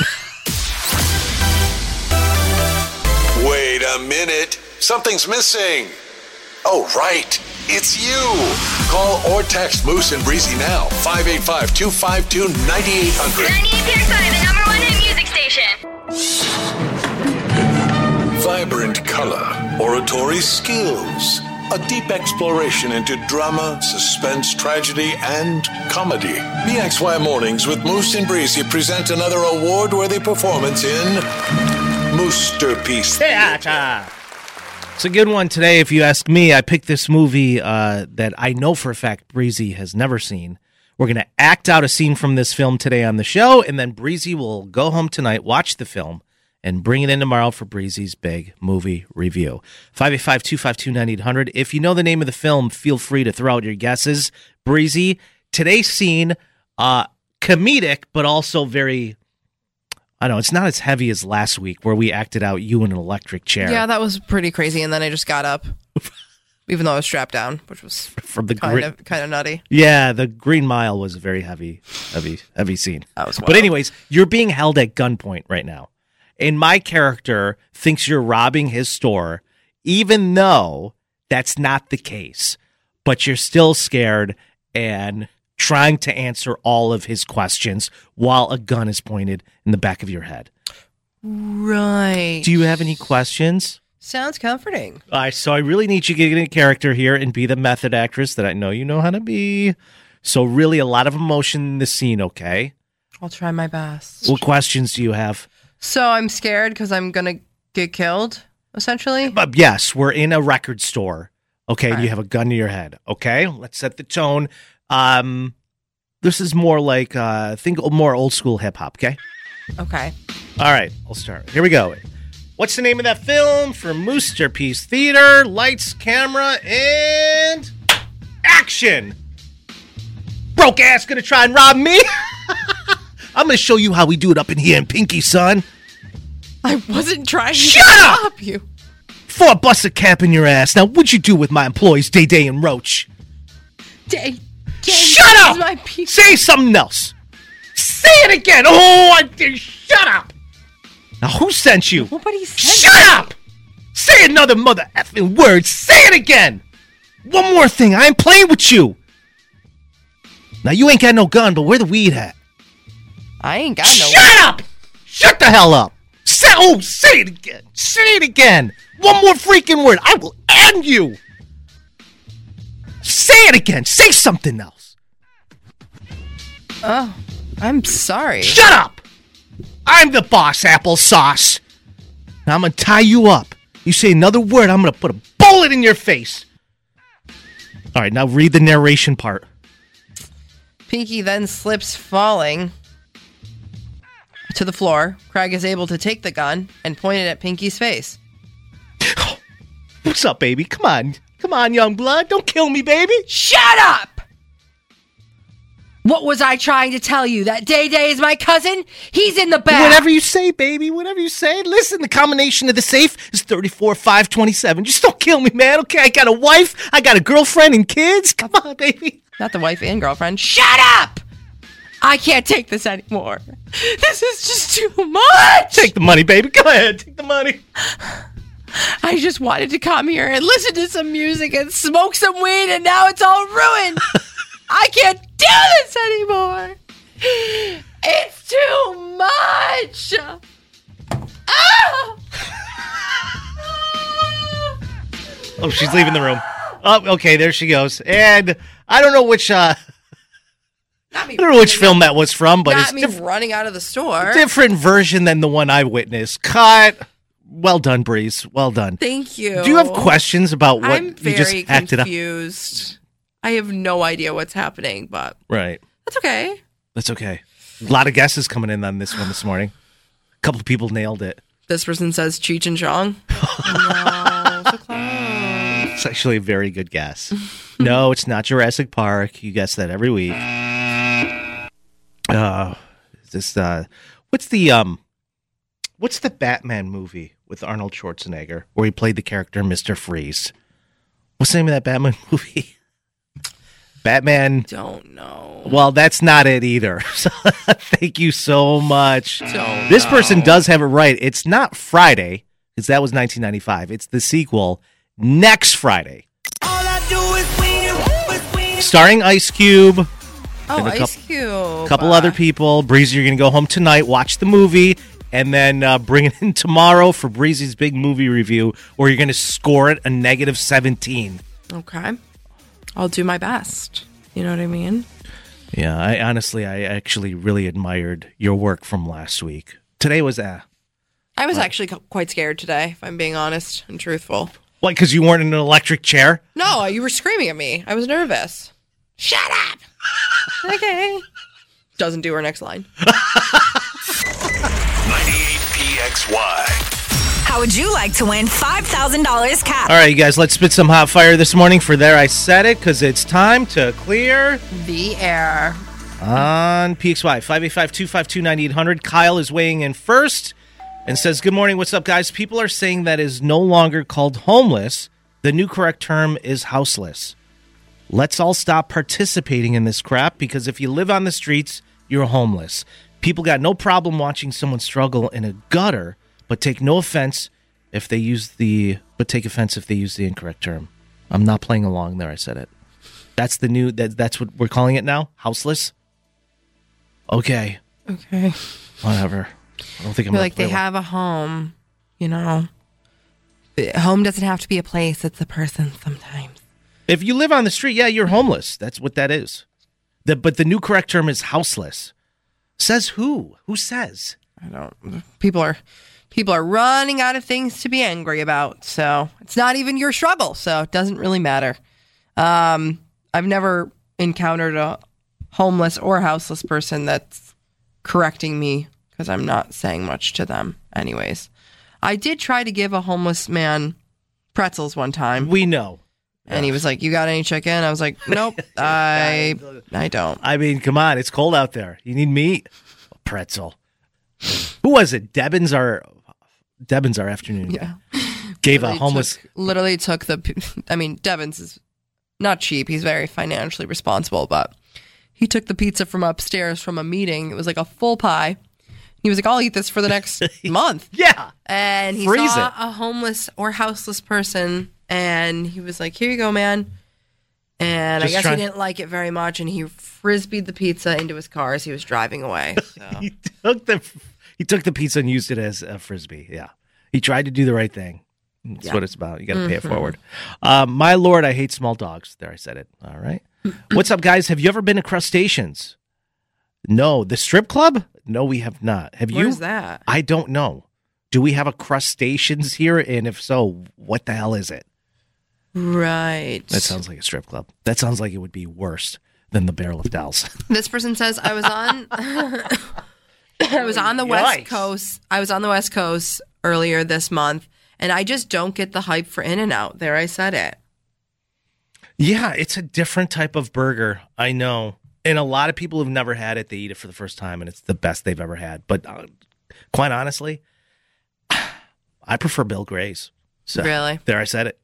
Wait a minute. Something's missing. Oh, right. It's you. Call or text Moose and Breezy now. five eight five, two five two, nine eight hundred. ninety-eight point five, the number one hit music station. Vibrant color. oratory skills, a deep exploration into drama, suspense, tragedy, and comedy. B X Y Mornings with Moose and Breezy present another award-worthy performance in Moosterpiece. Theater. It's a good one today, if you ask me. I picked this movie uh, that I know for a fact Breezy has never seen. We're going to act out a scene from this film today on the show, and then Breezy will go home tonight, watch the film, and bring it in tomorrow for Breezy's big movie review. five eight five, two five two, nine eight hundred. If you know the name of the film, feel free to throw out your guesses. Breezy, today's scene, uh, comedic, but also very, I don't know, it's not as heavy as last week where we acted out you in an electric chair. Yeah, that was pretty crazy, and then I just got up, even though I was strapped down, which was From the kind gri- of kind of nutty. Yeah, the Green Mile was a very heavy, heavy, heavy scene. That was wild. But anyways, you're being held at gunpoint right now. And my character thinks you're robbing his store, even though that's not the case. But you're still scared and trying to answer all of his questions while a gun is pointed in the back of your head. Right. Do you have any questions? Sounds comforting. All right, so I really need you to get in character here and be the method actress that I know you know how to be. So really a lot of emotion in the scene, okay? I'll try my best. What questions do you have? So I'm scared because I'm going to get killed, essentially? But yes, we're in a record store, okay? And All you right. have a gun to your head, okay? Let's set the tone. Um, this is more like, uh, think more old school hip hop, okay? Okay. All right, I'll start. Here we go. What's the name of that film from Moosterpiece Theater? Lights, camera, and action. Broke ass gonna try and rob me? I'm gonna show you how we do it up in here in Pinky, son. I wasn't trying Shut to up! stop you. Before I bust a cap in your ass. Now, what'd you do with my employees, Day Day and Roach? Day, Day Shut up! is my piece. Say something else. Say it again. Oh, I did. Shut up. Now, who sent you? Nobody said Shut that. up! Say another mother effing word. Say it again. One more thing. I ain't playing with you. Now, you ain't got no gun, but where the weed at? I ain't got no... Shut up! Shut the hell up. Say, oh, say it again. Say it again. One more freaking word. I will end you. Say it again. Say something else. Oh, I'm sorry. Shut up! I'm the boss, applesauce. Now I'm going to tie you up. You say another word, I'm going to put a bullet in your face. All right, now read the narration part. Pinky then slips, falling to the floor. Craig is able to take the gun and point it at Pinky's face. What's up, baby? Come on. Come on, young blood. Don't kill me, baby. Shut up! What was I trying to tell you? That Day Day is my cousin? He's in the back. Whatever you say, baby. Whatever you say. Listen, the combination of the safe is thirty-four five twenty-seven. Just don't kill me, man. Okay, I got a wife. I got a girlfriend and kids. Come on, baby. Not the wife and girlfriend. Shut up! I can't take this anymore. This is just too much. Take the money, baby. Go ahead. Take the money. I just wanted to come here and listen to some music and smoke some weed, and now it's all ruined. I can't do this anymore. It's too much. Ah! Oh, she's leaving the room. Oh, okay, there she goes. And I don't know which uh Not me I don't know which film that was from, but Not it's me diff- running out of the store. different version than the one I witnessed. Cut. Well done, Breeze. Well done. Thank you. Do you have questions about what I'm you very just acted out? confused. I have no idea what's happening, but Right. that's okay. That's okay. A lot of guesses coming in on this one this morning. A couple of people nailed it. This person says Cheech and Chong. No, so close. It's actually a very good guess. No, it's not Jurassic Park. You guess that every week. Uh, is this uh, what's the um, what's the Batman movie with Arnold Schwarzenegger where he played the character Mister Freeze? What's the name of that Batman movie? Batman. Don't know. Well, that's not it either. So, thank you so much. Don't This person know. does have it right. It's not Friday, because that was nineteen ninety-five. It's the sequel, Next Friday. Starring Ice Cube. Oh, and a Ice couple, Cube. couple other people. Breezy, you're going to go home tonight, watch the movie, and then uh, bring it in tomorrow for Breezy's big movie review, or you're going to score it a negative seventeen. Okay. I'll do my best. You know what I mean? Yeah, I honestly, I actually really admired your work from last week. Today was, uh, I was actually quite scared today, if I'm being honest and truthful. what, because you weren't in an electric chair? No, you were screaming at me. I was nervous. Shut up! Okay. Doesn't do her next line. ninety-eight P X Y. How would you like to win five thousand dollars cash? All right, you guys, let's spit some hot fire this morning for There I Said It, because it's time to clear the air. on P X Y. five eight five, two five two, nine eight hundred. Kyle is weighing in first and says, good morning, what's up, guys? People are saying that is no longer called homeless. The new correct term is houseless. Let's all stop participating in this crap, because if you live on the streets, you're homeless. People got no problem watching someone struggle in a gutter, but take no offense if they use the but take offense if they use the incorrect term. I'm not playing along there. I said it. That's the new that that's what we're calling it now. Houseless. Okay. Okay. Whatever. I don't think I'm Feel gonna like they play along. have a home, you know. A home doesn't have to be a place, it's a person sometimes. If you live on the street, yeah, you're homeless. That's what that is. The, but the new correct term is houseless. Says who? Who says? I don't. People are people are running out of things to be angry about. So it's not even your struggle. So it doesn't really matter. Um, I've never encountered a homeless or houseless person that's correcting me because I'm not saying much to them anyways. I did try to give a homeless man pretzels one time. We know. And he was like, you got any chicken? I was like, nope, I I don't. I mean, come on. It's cold out there. You need meat. A pretzel. Who was it? Debbins our, Debbins our afternoon. Yeah. Gave literally a homeless. Took, literally took the, I mean, Devins is not cheap. He's very financially responsible, but he took the pizza from upstairs from a meeting. It was like a full pie. He was like, I'll eat this for the next month. Yeah. And he Freeze saw it. a homeless or houseless person, and he was like, here you go, man. And Just I guess try- he didn't like it very much, and he frisbeed the pizza into his car as he was driving away. So. he took the he took the pizza and used it as a frisbee. Yeah. He tried to do the right thing. That's Yeah. what it's about. You got to pay it Mhm. forward. Um, my Lord, I hate small dogs. There, I said it. All right. What's up, guys? Have you ever been to Crustaceans? No. The strip club? No, we have not. Have you? Where's that? I don't know. Do we have a Crustaceans here? And if so, what the hell is it? Right. That sounds like a strip club. That sounds like it would be worse than the Barrel of Dells. This person says I was on I was on the West Yikes. Coast. I was on the West Coast earlier this month, and I just don't get the hype for In-N-Out. There, I said it. Yeah, it's a different type of burger. I know. And a lot of people have never had it. They eat it for the first time, and it's the best they've ever had. But uh, quite honestly, I prefer Bill Gray's. So, Really? There, I said it.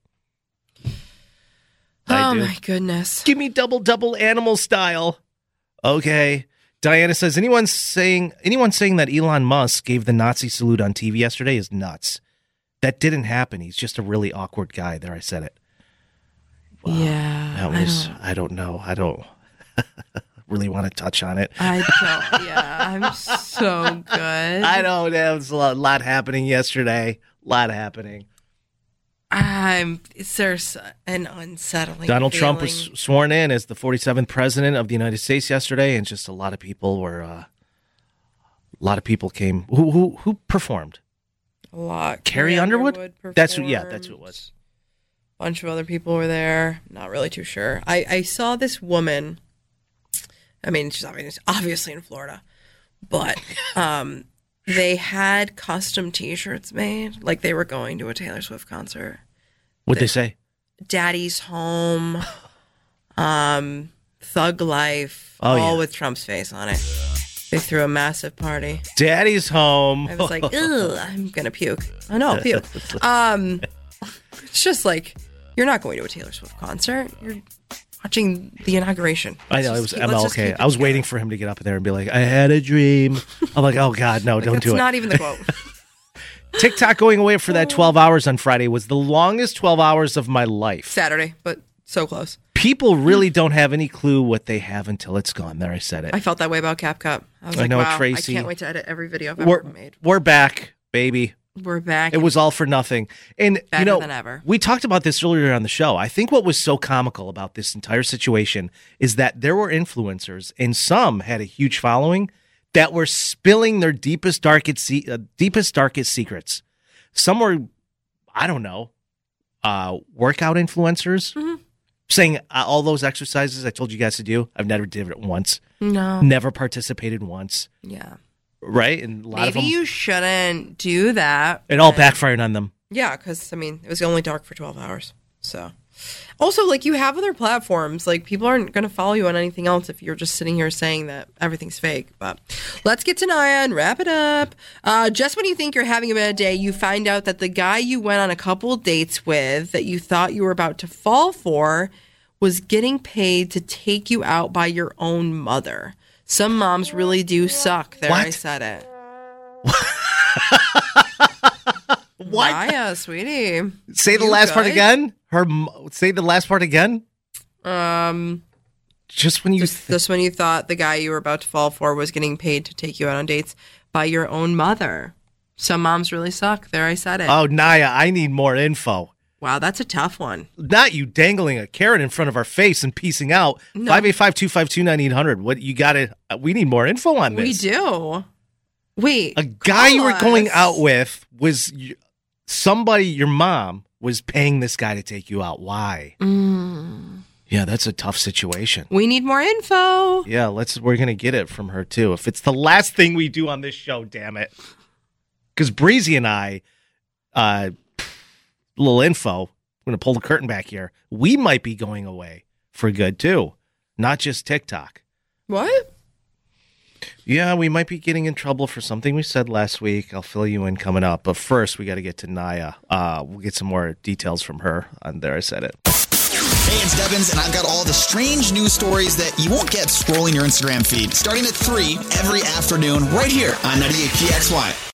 I Oh do. my goodness. Give me double, double animal style. Okay. Diana says, anyone saying anyone saying that Elon Musk gave the Nazi salute on T V yesterday is nuts. That didn't happen. He's just a really awkward guy. There, I said it. Yeah. That I was, don't- I don't know. I don't really want to touch on it. I don't. Yeah, I'm so good. I know there was a lot, lot happening yesterday. A lot happening. I'm. There's an unsettling. Donald Trump feeling. was sworn in as the forty-seventh president of the United States yesterday, and just a lot of people were. Uh, a lot of people came. Who who who performed? a lot. Carrie Underwood? Underwood That's who. Yeah, that's who it performed. was. A bunch of other people were there. Not really too sure. I, I saw this woman. I mean, she's obviously, obviously in Florida, but um, they had custom T-shirts made, like they were going to a Taylor Swift concert. What'd they say? Daddy's Home, um, Thug Life, Oh, all yeah. with Trump's face on it. They threw a massive party. Daddy's home. I was like, ugh, I'm gonna puke. I know, puke. Um, it's just like you're not going to a Taylor Swift concert. You're watching the inauguration. I know it Let's was just keep- let's just M L K. keep it I was together. waiting for him to get up there and be like, "I had a dream." I'm like, "Oh God, no, Like, don't that's do it." not even the quote. TikTok going away for that twelve hours on Friday was the longest twelve hours of my life. Saturday, but so close. People really don't have any clue what they have until it's gone. There, I said it. I felt that way about CapCut. I was I like, know, wow, Tracy. I can't wait to edit every video I've we're, ever made. We're back, baby. We're back. It was all for nothing. And, Better you know, than ever. we talked about this earlier on the show. I think what was so comical about this entire situation is that there were influencers, and some had a huge following, that were spilling their deepest, darkest, se- uh, deepest, darkest secrets. Some were, I don't know, uh, workout influencers, mm-hmm. saying uh, all those exercises I told you guys to do, I've never did it once. No. Never participated once. Yeah. Right? And a lot Maybe of them, you shouldn't do that. it all backfired on them. Yeah, because, I mean, it was only dark for twelve hours. So, also, like, you have other platforms. Like, people aren't going to follow you on anything else if you're just sitting here saying that everything's fake. But let's get to Naya and wrap it up. Uh, just when you think you're having a bad day, you find out that the guy you went on a couple dates with that you thought you were about to fall for was getting paid to take you out by your own mother. Some moms really do suck. There, What? I said it. What? Naya, sweetie. Say the You last part good? again. Her m- say the last part again. Um, Just when you just, just when you thought the guy you were about to fall for was getting paid to take you out on dates by your own mother. Some moms really suck. There, I said it. Oh, Naya, I need more info. Wow, that's a tough one. Not you dangling a carrot in front of our face and piecing out. No. five eight five, two five two, nine eight hundred. What you got to we need more info on this. We do. Wait, A guy you were call going us. out with was y- somebody your mom was paying this guy to take you out. Why? Mm. Yeah, that's a tough situation. We need more info. Yeah, let's we're going to get it from her too. If it's the last thing we do on this show, damn it. Cuz Breezy and I uh little info. I'm going to pull the curtain back here. We might be going away for good, too. Not just TikTok. What? Yeah, we might be getting in trouble for something we said last week. I'll fill you in coming up. But first, we got to get to Naya. Uh, we'll get some more details from her on There I Said It. Hey, it's Devins, and I've got all the strange news stories that you won't get scrolling your Instagram feed. Starting at three every afternoon right here on ninety-eight P X Y.